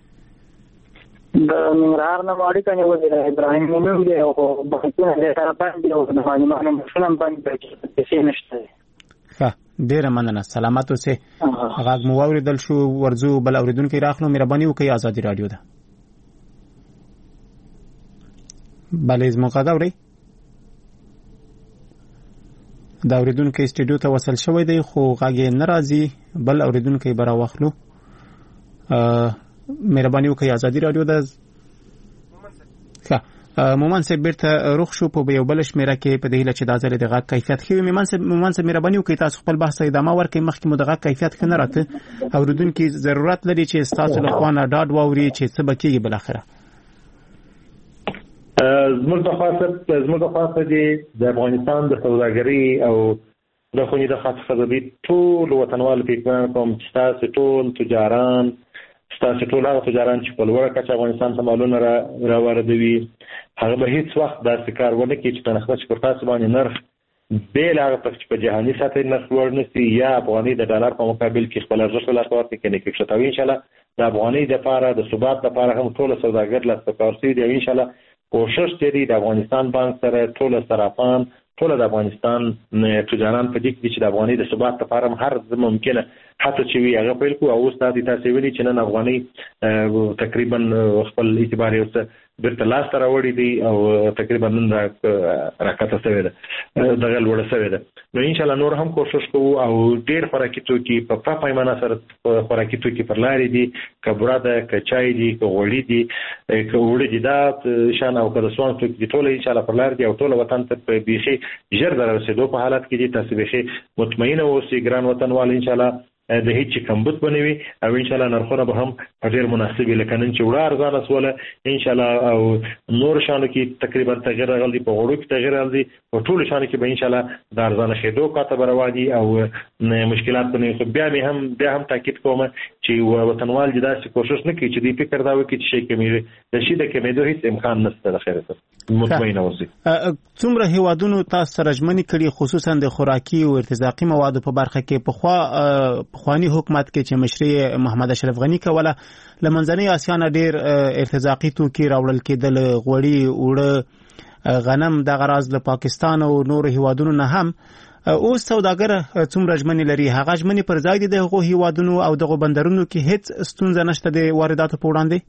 د ننګرهار نه اړیکه نیولې ده. ابراهیم مومن دی او بانکونه د سره باندې او د معلوماتو مشونه باندې پیسې نشته. ښه ډیره مننه. سلامت اوسئ. غږ مو واوریدل شو. ورځو بل اوریدونکو راخلو. مهرباني وکړئ ازادي رادیو ده. بلې زموږ غږ اورئ؟ دا اوریدونکو استډیو ته وصل شوی دی خو غږ یې نه راځي. بل اوریدونکو به راواخلو. مهرباني وکړئ ازادي رادیو ده. مومن صاحب بیرته روخ شو په یو بل شمیره کې په دې هیله چې دا ځل د غږ کیفیت ښه وي. مومن صاحب مهرباني وکړئ تاسو خپل بحث ادامه ورکړئ. مخکې مو د غږ کیفیت ښه نه راته. اوریدونکو ضرورت لري چې تاسو له خوا نه ډاډ واوري چې څه به کېږي بالاخره. زموږ خاصه دي د افغانستان د سوداګرۍ او د خونی د خاصه د ټول وطنوال په کوم چې تاسو ټول تجاران هغه تجاران چې په لوړه کچه افغانستان ته مالونه راوړي هغه به هیڅ وخت داسې کار ونه کړي چې تنخواه چې پر تاسو باندې نرخ بیل هغه څه چې په جهاني سطح نرخ لوړ نشي یا افغاني د ډالر په مقابل کې خپل ارزښت لا ورته کې کې شته. ان شاء الله د افغاني د لپاره د ثبات لپاره هم ټول سوداګر لا ستاسو دی. ان شاء الله کوشش کوي د افغانستان بانک سره ټول صرافان ټول د افغانستان تجاران په دې کې چې د افغاني د ثبات لپاره هر ممکنه حتی چې وی هغه پیل کو او استاد تاسو ویلي چې نن افغاني تقریبا خپل اعتبار یو څه برته لاس تر وړي دي او تقریبا نن راکته شوی ده دغه لوړ شوی ده. نو ان شاء الله نور هم کوشش کوو او ډیر خوراکي توکي په پیمانه سره خوراکي توکي پر لارې دي کبره ده کچای دي غوړي دي وړي دي دا شان او کله سوان توکي ټول ان شاء الله پر لارې دي او ټول وطن ته په بيخي ژر د رسیدو په حالت کې دي. تاسو به مطمئن اوسئ ګران وطنوال ان شاء الله د هیڅ کمبود بنوي او ان شاء الله نرخونه به هم په ډیر مناسب لکه نن چې وړه ارزانه سوله ان شاء الله او نور شانو کې تقریبا تغیر راغلی په وړو کې تغیر راځي په ټول شانو کې به ان شاء الله د ارزانه شیدو کاته بروادي او مشکلات بنوي. خو بیا هم تاکید کوم چې وطنوال دې داسې کوشش نه کوي چې دې فکر دا وکړي چې شي کمیږي د شي د کمیدو هیڅ امکان نشته. د خیرته مطمئن اوسئ. څومره هیوادونو تاسو سره ژمنې کړي خصوصا د خوراکي او ارتزاقي موادو په برخه کې خوانی حکومت کې چې مشري محمد اشرف غنی کوله لمنځنۍ اسیا نه ډیر ارتزاقي توکي راوړل کېدل غوړي اوړه غنم د غراز له پاکستان او نور هیوادونو نه هم. اوس سوداګر څومره ژمنې لري هغه ژمنې پر ځای دي د هغو هیوادونو او دغه بندرونو کې هیڅ ستونزه نشته د وارداتو په وړاندې؟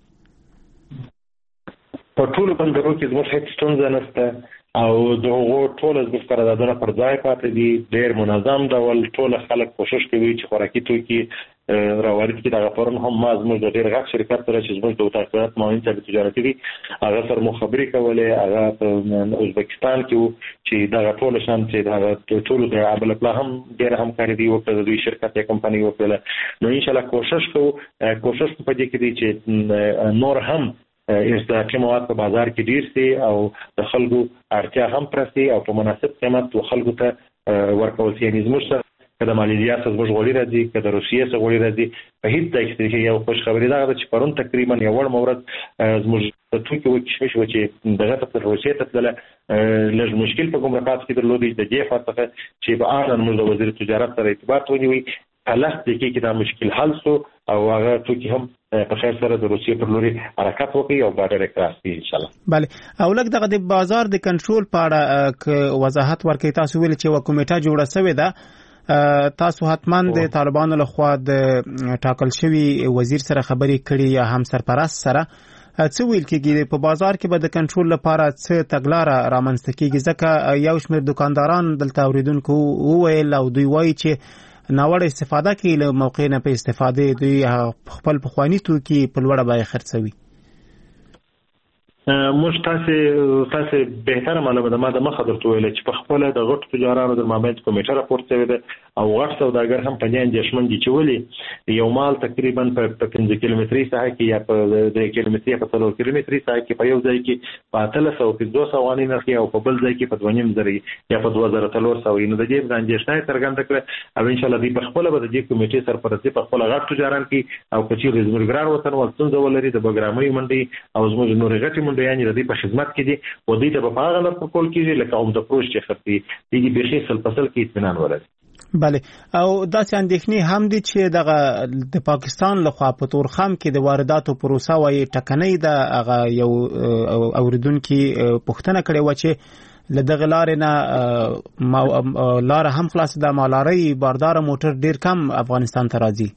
په ټولو بندرونو کې زموږ هیڅ ستونزه نشته او دغه ټول زموږ قراردادونه پر ځای پاتې دي. ډیر منظم ډول ټول خلک کوشش کوي چې خوراکي توکي راوارد کړي. دغه پرون هم ما زموږ د ډیر غټ شرکت سره چې زموږ د وتاکرات معاون ثابت تجارتي دي هغه سره مو خبرې کولې. هغه په ازبکستان کې چې دغه ټول شان چې دغه ټول د عبل پلا هم ډیر همکاري دی وکړه د دوی شرکت یا کمپنۍ وکړه. نو ان شاء الله کوشش په دې کې دي چې نور هم ارتزاقي مواد په بازار کې ډیر سي او د خلکو اړتیا هم پرسي او په مناسب قیمت خلکو ته ورکول شي. یعنی زموږ سره کله مالیزیا څخه زموږ غوړي راځي کله روسیې څخه غوړي راځي په هیڅ ځای کې یو خوش خبري دا چې پرون تقریبا یو وړ مورد زموږ توکي وکښ شو چې دغه ته روسیې ته تلله لږ مشکل په ګمرکات کې درلودي د دې خاطر چې په اړه موږ د وزیر تجارت سره ارتباط ونیوي الله دې کې دا مشکل حل شو او هغه توکي هم په خیر سره د روسیې پر لوري حرکت وکړي او بارډر کراس کړي ان شاء الله. بله او لکه دغه د بازار د کنټرول په اړه وضاحت ورکړئ. تاسو ویل چې یو کمیټه جوړه شوې ده تاسو حتما د طالبانو لخوا د ټاکل شوی وزیر سره خبرې کړې یا هم سرپرست سره څه ویل کېږي په بازار کې به د کنټرول لپاره څه تګلاره رامنځته کېږي؟ ځکه یو شمېر دکانداران دلته اوریدونکو وویل او دوی وایي چې ناوړه استفاده کوي له موقع نه په استفاده دوی خپل پخواني توکي په لوړه بیه خرڅوي. موږ تاسو بهتره معلومه ده ما د مخه درته ویل چې په خپل د غټ تجارانو د مابین کمیټه راپورټ شوی ده او غټ سوداګر هم په دې اندېښمن دي چې ولې یو مال تقریبا په 5 کیلومتري ساحه کې یا په 2 کیلومتري یا په 3 کیلومتري ساحه کې په یو ځای کې په 300 کې 200 واني نرخ او په بل ځای کې په 2.5 یا په 2300 نو د دې اندېښنه څرګنده کړه او ان شاء الله دې په خپل به د دې کمیټې سرپرستی په خپل غټ تجاران کې او کچې زمرګران وطن ولڅنځ ولري د بګرامي منډي او زموږ نورې غټي منډي یعنی د دې په خدمت کې دي او دې ته په هغه لپاره کول کېږي لکه هم د پروژې چې خرڅي دې به شي فصل کې اطمینان ولري. بله او داسې اندېښنې هم دي چې دغه د پاکستان لخوا په تورخم کې د وارداتو پروسه وایي ټکنۍ ده. هغه یو اوریدونکي پوښتنه کړې و چې له دغه لارې نه لاره هم خلاصه ده مالارۍ باردار موټر ډیر کم افغانستان ته راځي.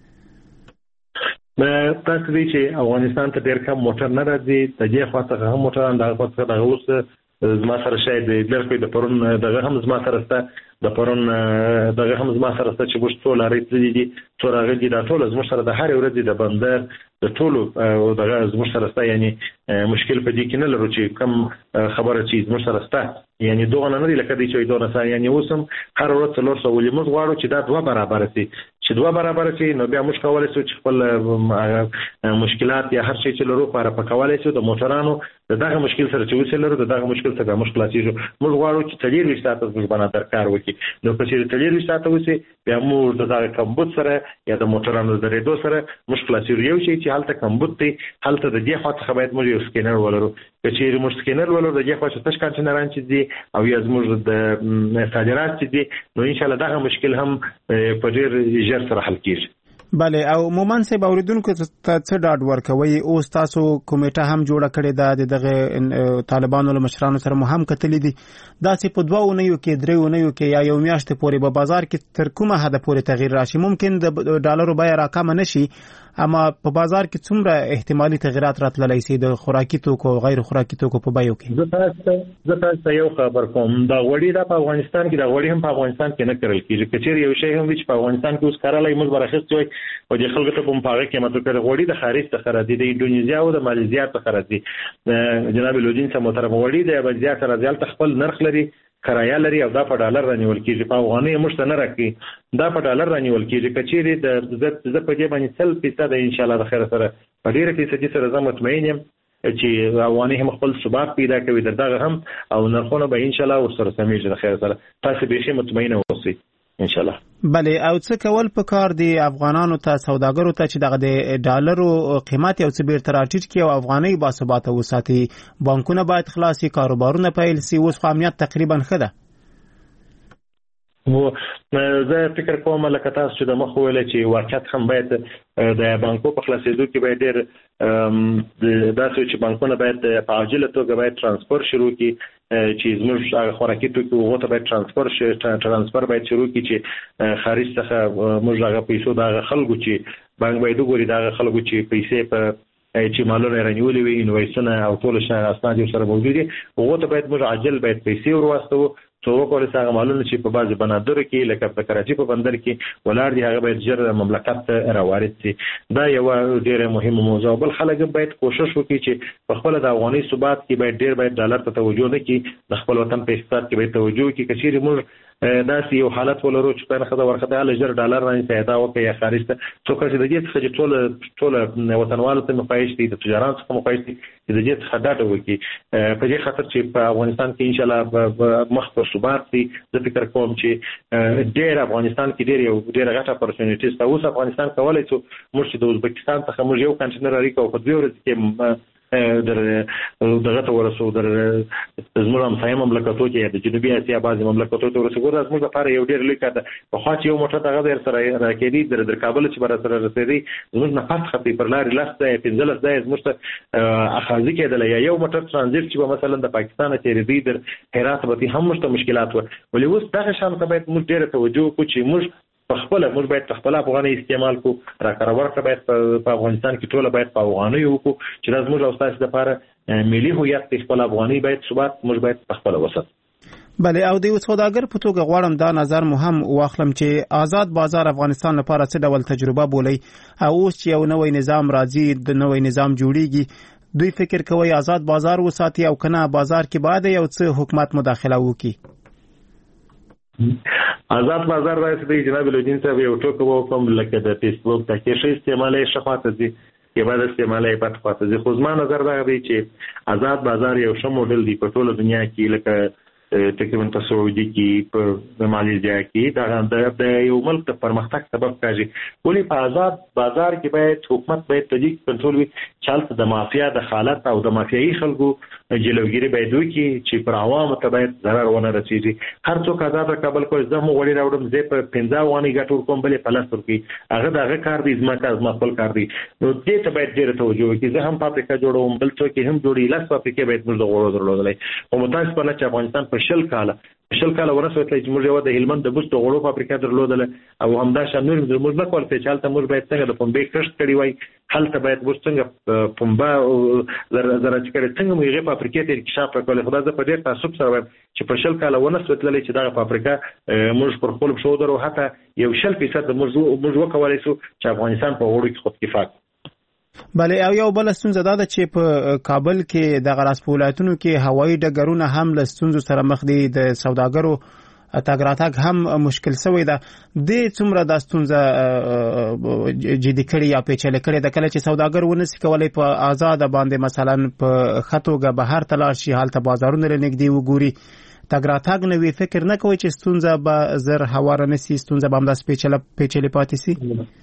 تاسو دې چې افغانستان ته ډیر کم موټر نه راځي د دې خاطر هم موټران دغه خاطر دغه اوس زما سره شاید لرکوي د پرون دغه هم زما سره سره د پرون دغه هم زما سره سره چې وښ ټول لري دي ټول راغلي دا ټول زما سره د هر ورځ د بندر د ټولو دغه زما سره سره یعنی مشکل په دې کې نه لرو چې کم خبره چې زما سره سره یعنی دوه نه لري لکه دې چې دوه نه یعنی اوسم هر ورځ څلور سو ولې موږ غواړو چې دا دوه برابر شي چې دوه برابر شي نو بیا موږ کولای شو چې خپل مشکلات یا هر شي چې لرو لپاره پکولای شو د موټرانو دغه مشکل سره چې وسه لرو دغه مشکل سره مشکلات شي موږ غواړو چې تلیر وشتات موږ باندې درکار وکړي نو چې تلیر وشتات وسه بیا موږ دغه کمبود سره یا د موټرانو د ریډو سره مشکلات یو شي چې حالت کمبود ته حالت د دې خاطر خبرت موږ یو سکینر ولرو چې موږ سکینر ولرو د دې خاطر تاسو کانټینران چې دي او یا موږ د صادرات چې دي نو ان شاء الله دغه مشکل هم په ډیر ژر سره حل کیږي. بله او مومن صاحب اوریدونکو ته څه ډاډ ورکوي اوس تاسو کمیټه هم جوړه کړې ده دغه طالبانو له مشرانو سره مو هم کتلې دي داسې په 2 اونیو کې 3 اونیو کې یا یو میاشت پورې په بازار کې تر کومه حد پورې تغییر راشي ممکن د ډالرو بیه راکمه نشي اما په بازار کې څومره احتمالي تغیرات راتللی شي د خوراکي توکو او غیر خوراکي توکو په بیو کې؟ زه تاسو یو خبر کوم دا غوړي د افغانستان کې دا غوړي هم په افغانستان کې نه کرل کیږي کچېر یو شی هم چې په افغانستان کې اوس کارالای موږ برخصت وي او د خلکو ته په پاغه کې ماته کړ غوړي د خارج څخه راځي د انډونیزیا او د ماليزیا څخه راځي جناب لوجین سم محترم غوړي د ماليزیا سره ځل خپل نرخ لري کرایه لري او دا په ډالر رانیول کیږي، په افغاني موږ ته نه راکړي، دا په ډالر رانیول کیږي. کچېرې د زه په دې باندې 100% ان شاء الله د خیر سره په ډیره فیصدي سره زه مطمئن یم چې افغاني هم خپل ثبات پیدا کوي دغه هم او نرخونه به ان شاء الله ورسره سمېږي د خیر سره. تاسو به شي مطمئن اوسئ ان شاء الله. بله او څه کول پکار دي افغانانو ته سوداګرو ته چې دغه د ډالرو قیمت یو څه بیرته راټیټ کړي او افغانۍ باثباته وساتي؟ بانکونه باید خلاصي، کاروبارونه پیل سي، اوس خو امنیت تقریبا ښه ده. زه فکر کوم لکه تاسو چې د مخ ویل چې واقعیت هم باید د بانکو په خلاصېدو کې باید ډېر داسې چې بانکونه باید په عاجله توګه باید ترانسفر شروع کړي چې زموږ خوراکي توکي هغو ته باید ترانسفر باید شروع کړي چې خارج څخه موږ هغه پیسو د هغه خلکو چې بانک باید وګوري د هغه خلکو چې پیسې په چې مالونه رانیولې وي انوایسونه او ټول شان اسناد یې سره موجود دي هغو ته باید موږ عاجل باید پیسې ورواستو څو وکړو چې هغه مالونه چې په بعضې بنادرو کې لکه په کراچي په بندر کې ولاړ دي هغه باید ژر مملکت ته راوارد شي. دا یوه ډېره مهمه موضوع. بل خلک باید کوشش وکړي چې په خپله د افغاني ثبات کې باید ډېر باید ډالر ته توجه نه کړي، د خپل وطن په اقتصاد کې باید توجه وکړي. که چېرې موږ داسې یو حالت ولرو چې په نښه د ورخطه هله ژر ډالر رانیسي پیدا وکړي یا خارج ته څوک چې د دې څخه چې ټوله وطنوالو ته مخایش دي، د تجارانو څخه مخایش دي چې د دې څخه ډاډه وکړي په دې خاطر چې په افغانستان کې انشاءالله مخ په ثبات دي. زه فکر کوم چې ډېر افغانستان کې ډېره غټه اپورچونیټي شته. اوس افغانستان کولی شو موږ چې د ازبکستان څخه موږ یو کنټینر اړیکه په 2 ورځې کې دغه ته ورسو زموږ همسایه مملکتو کې د جنوبي اسیا بعضې مملکتو ته ورسېږو. دا زموږ لپاره یو ډېر لوی کار ده. پخوا چې یو موټر دغه در سره راکېدي در کابل چې به را سره رسېدی زموږ نه فرد خطي پر لارې 10 ځایه 15 ځایه زموږ ته اخاذي کېدله یا یو موټر ترانزیټ چې به مثلا د پاکستانه تېرېدی در هرات به هم موږ ته مشکلات وه. ولې اوس دغه شان ته باید موږ ډېره توجه وکړو چې موږ موږ باید په خپل افغانۍ استعمال کو، راکړه ورکړه باید په افغانستان کې ټوله باید په افغانۍ وکړو چې دا زموږ او ستاسو لپاره ملي هویت دی. خپل افغانۍ باید ثبات موږ باید په خپله وساتو. بله او د یو سوداګر په توګه غواړم دا نظر مو هم واخلم چې آزاد بازار افغانستان لپاره څه ډول تجربه بولئ او اوس چې یو نوی نظام راځي د نوی نظام جوړیږي دوی فکر کوي آزاد بازار وساتي او کنه بازار کې باید یو څه حکومت مداخله وکړي؟ آزاد بازار راځي د جناب لودین صاحب یو ټوکه وکم لکه د فیسبوک تکي شي استعمالي شفاعت دي کې بعد استعمالي پټ پاتې دي. خو زما نظر دا دی چې آزاد بازار یو ښه موډل دی په ټوله دنیا کې لکه تقریبا په سعودي کې په ماليزیا کې دا د یو ملک د پرمختګ سبب کېږي. ولې په آزاد بازار کې باید حکومت باید تدقیق کنټرول وي چې د مافیا د حالت او د مافیایي خلکو جلوګیری باید وکړي چې پر عوامو ته باید ضرر ونه رسېږي. هر څوک آزاد کابل کوي زه مو غوړي راوړم زه په 15 وانه ګټور کوم بلې پلاس ورکړي هغه دغه کار دی زما خپل کار دی. نو دې ته باید ډېر توجه وکړي. زه هم فابریکه جوړوم بل څوک هم جوړي لاس فابریکه باید موږ غوړو درلودلای او متاسفانه چې افغانستان په 20 کاله ورسېدل چې موږ یو د هلمند د بوستو غوړو فابریکه درلودله او همدا شان نور موږ نه کول چې حالت موږ باید څنګه د پنبې کښت کړی وای حالت باید موږ څنګه پنبه زراعت کړي څنګه موږ یې فابریکې ته انکشاف وکړو. خدای زه په ډېر تعصب سره وایم چې په 20 کاله ورسېدل چې دا فابریکه موږ پر خپل شو درو حتی یو 0% موږ وکولای شو چې افغانستان په وړو کې خود کفایت. بله او یو بل ستونزه دا ده چې په کابل کې د غراس په ولایتونو کې هوایي ډګرونه هم له ستونزو سره مخ دي، د سوداګرو تګ راتګ هم مشکل شوی ده. دې څومره دا ستونزه جدي کړې یا پیچلې کړې ده کله چې سوداګر ونسي کولی په آزاده باندې مثلا په ښه توګه بهر ته لاړ شي هلته بازارونه له نږدې وګوري تګ راتګ نه وي فکر نه کوي چې ستونزه به زر هواره نه سي ستونزه به همداسې پیچلې پاتې سي؟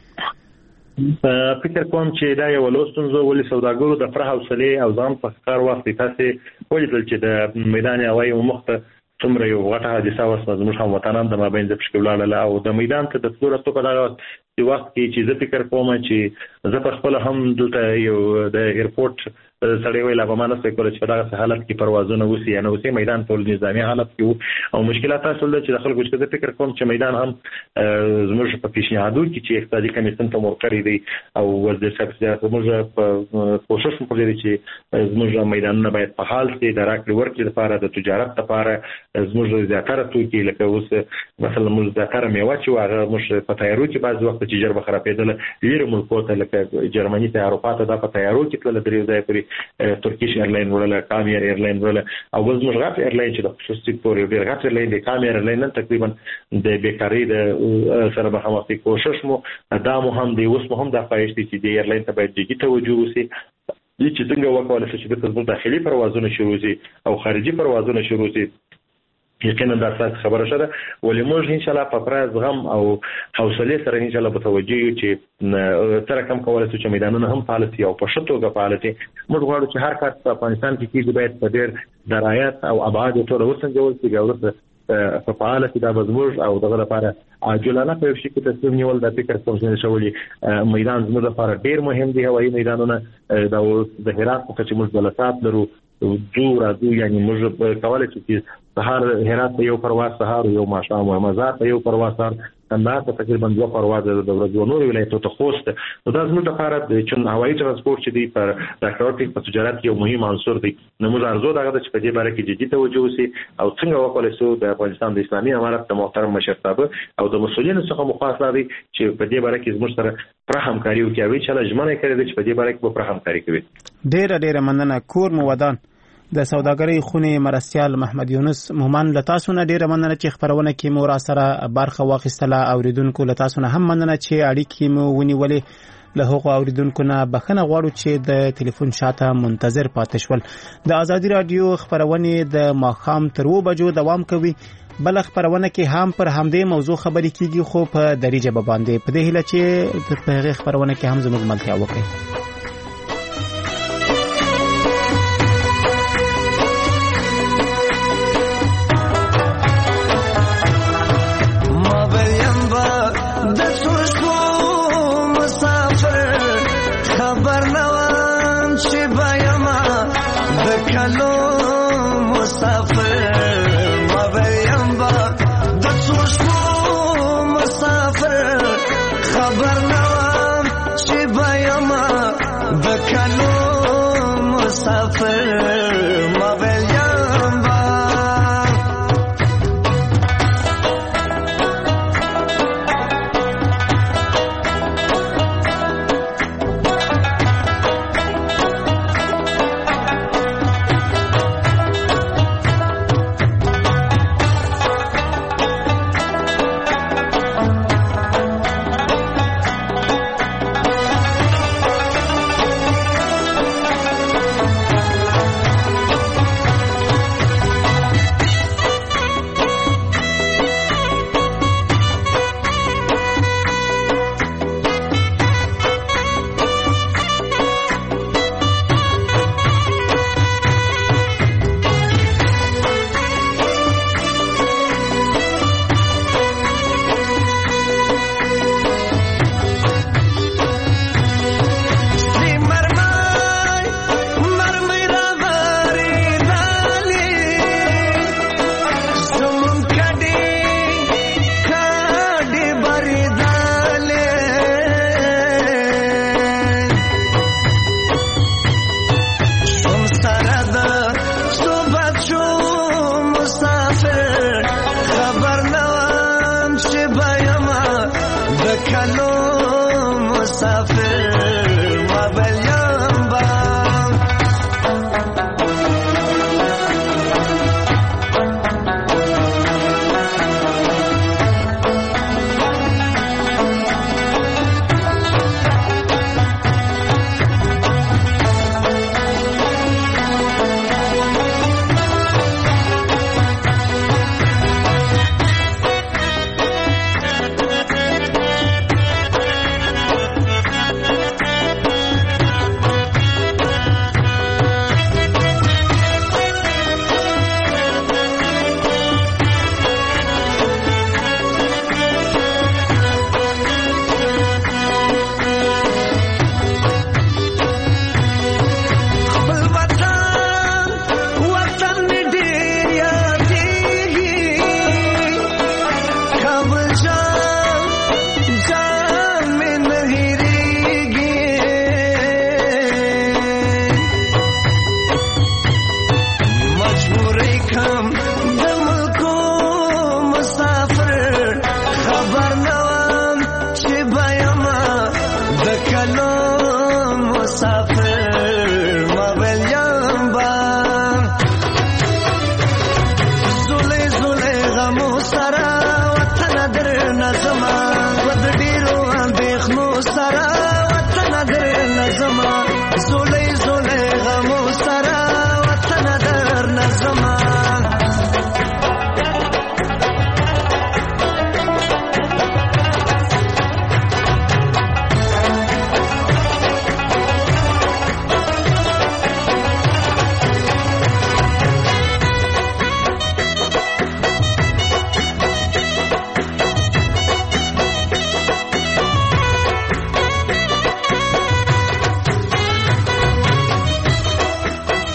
فکر کوم چې دا یو لوستونزو ولې سوداګرو د فرح حوصله او ځان په کار واسطه تاسو ولیدل چې د میدان هوایي مخته څومره یو غټه حادثه وسوه زموږ هم وطنان د مابین د پښکولاله او د میدان ته د تلورستو په دغه وخت کې چې زه فکر کوم چې زه په خپل هم دلته یو د ایرپورټ سړی ویل به مانه څه کول چې دغه حالت کې پروازونه وسی یا نه وسی میدان ټول نظامی حالت کې او مشکلات اصل چې د خلکو چې فکر کوم چې میدان هم زموږ په پیشنهادو کې چې اقتصادي کمیسیون ته مرکړی دی او ورته څه زموږ په کوشش وکړي چې زموږ میدانونه باید په حال کې د راکړې ورکړې لپاره د تجارت لپاره زموږ زیاتره توکي لکه اوس مثلا موږ زیاتره میوه چې هغه موږ په تیارو کې بعض وخت چې جربه خرابېدل ډېر ملکو ته لکه جرمني ته اروپا ته دا په تیارو کې تل درې ځای پرې ترکیش ایرلاین وړل، کامیر ایرلاین وړل، او بل زموږ غټ ایرلاین چې د خصوصي تور ډیر غټ ایرلاین دی کامیر ایرلاین نن تقریبا د بیکاری د سره مخامخ کوشش مو دا مو هم دی اوس مو هم د خواهش دي چې د ایرلاین ته باید جدي توجه وشي چې څنګه وکولای شي چې د داخلي پروازونه شروع شي او خارجي پروازونه شروع شي. یقینا دا څه خبره شده ولې موږ ان شاء الله په پراز غم او حوصله سره ان شاء الله متوجه یو چې تر کوم کولای شو چې میدانونه هم فعال شي او په شتوګه فعال شي. موږ غواړو چې هر کار په افغانستان کې کیږي باید په ډېر درایت او ابعاد ټول وسنجول شي ګورته په فعال شي دا مزموج او دغه لپاره عاجلانه په شي کې تصمیم نیول د فکر کوم شولي میدان زموږ لپاره ډېر مهم دی. هوایي میدانونه د هرات په چې موږ بلسات لرو راځو یعنی موږ کولای شو چې سهار هرات ته یو پرواز سهار یو ماښام او مزار ته یو پرواز سهار کندهار ته تقریبا 2 پرواز د ورځو نور ولایتونو ته خوست. نو دا زموږ لپاره چې هوایي ترانسپورت چې دی پر راکټ په تجارت یو مهم عنصر دی. نو موږ ارزو دغه چې په دې باره کې جدي توجه وشي او څنګه وکولای شو د افغانستان د اسلامي امارت د محترم مشرتابه او د مسؤلینو څخه مخاطب دي چې په دې باره کې زموږ سره پوره همکاري وکړي چې لږمنه کړي چې په دې باره کې به پوره همکاري کوي. ډېر مننه. کور مو ودان د سوداګرۍ خونې مرستيال محمد یونس مومن له تاسو نه ډېر مننه چې خبرونه کې مو را سره برخه واخیستله. اوریدونکو له تاسو نه هم مننه چې اړیکې مو ونیولې. له هغو اوریدونکو نه بخښنه غواړو چې د ټلیفون شاته منتظر پاتې شول. د ازادي رادیو خبرونه د ماښام تر 2 بجو دوام کوي. بل خبرونه کې هم پر همدې موضوع خبرې کیږي خو په دري ژبه باندې. په دې هیله چې په هغه خبرونه کې هم زموږ ملتیا وکړي. Hello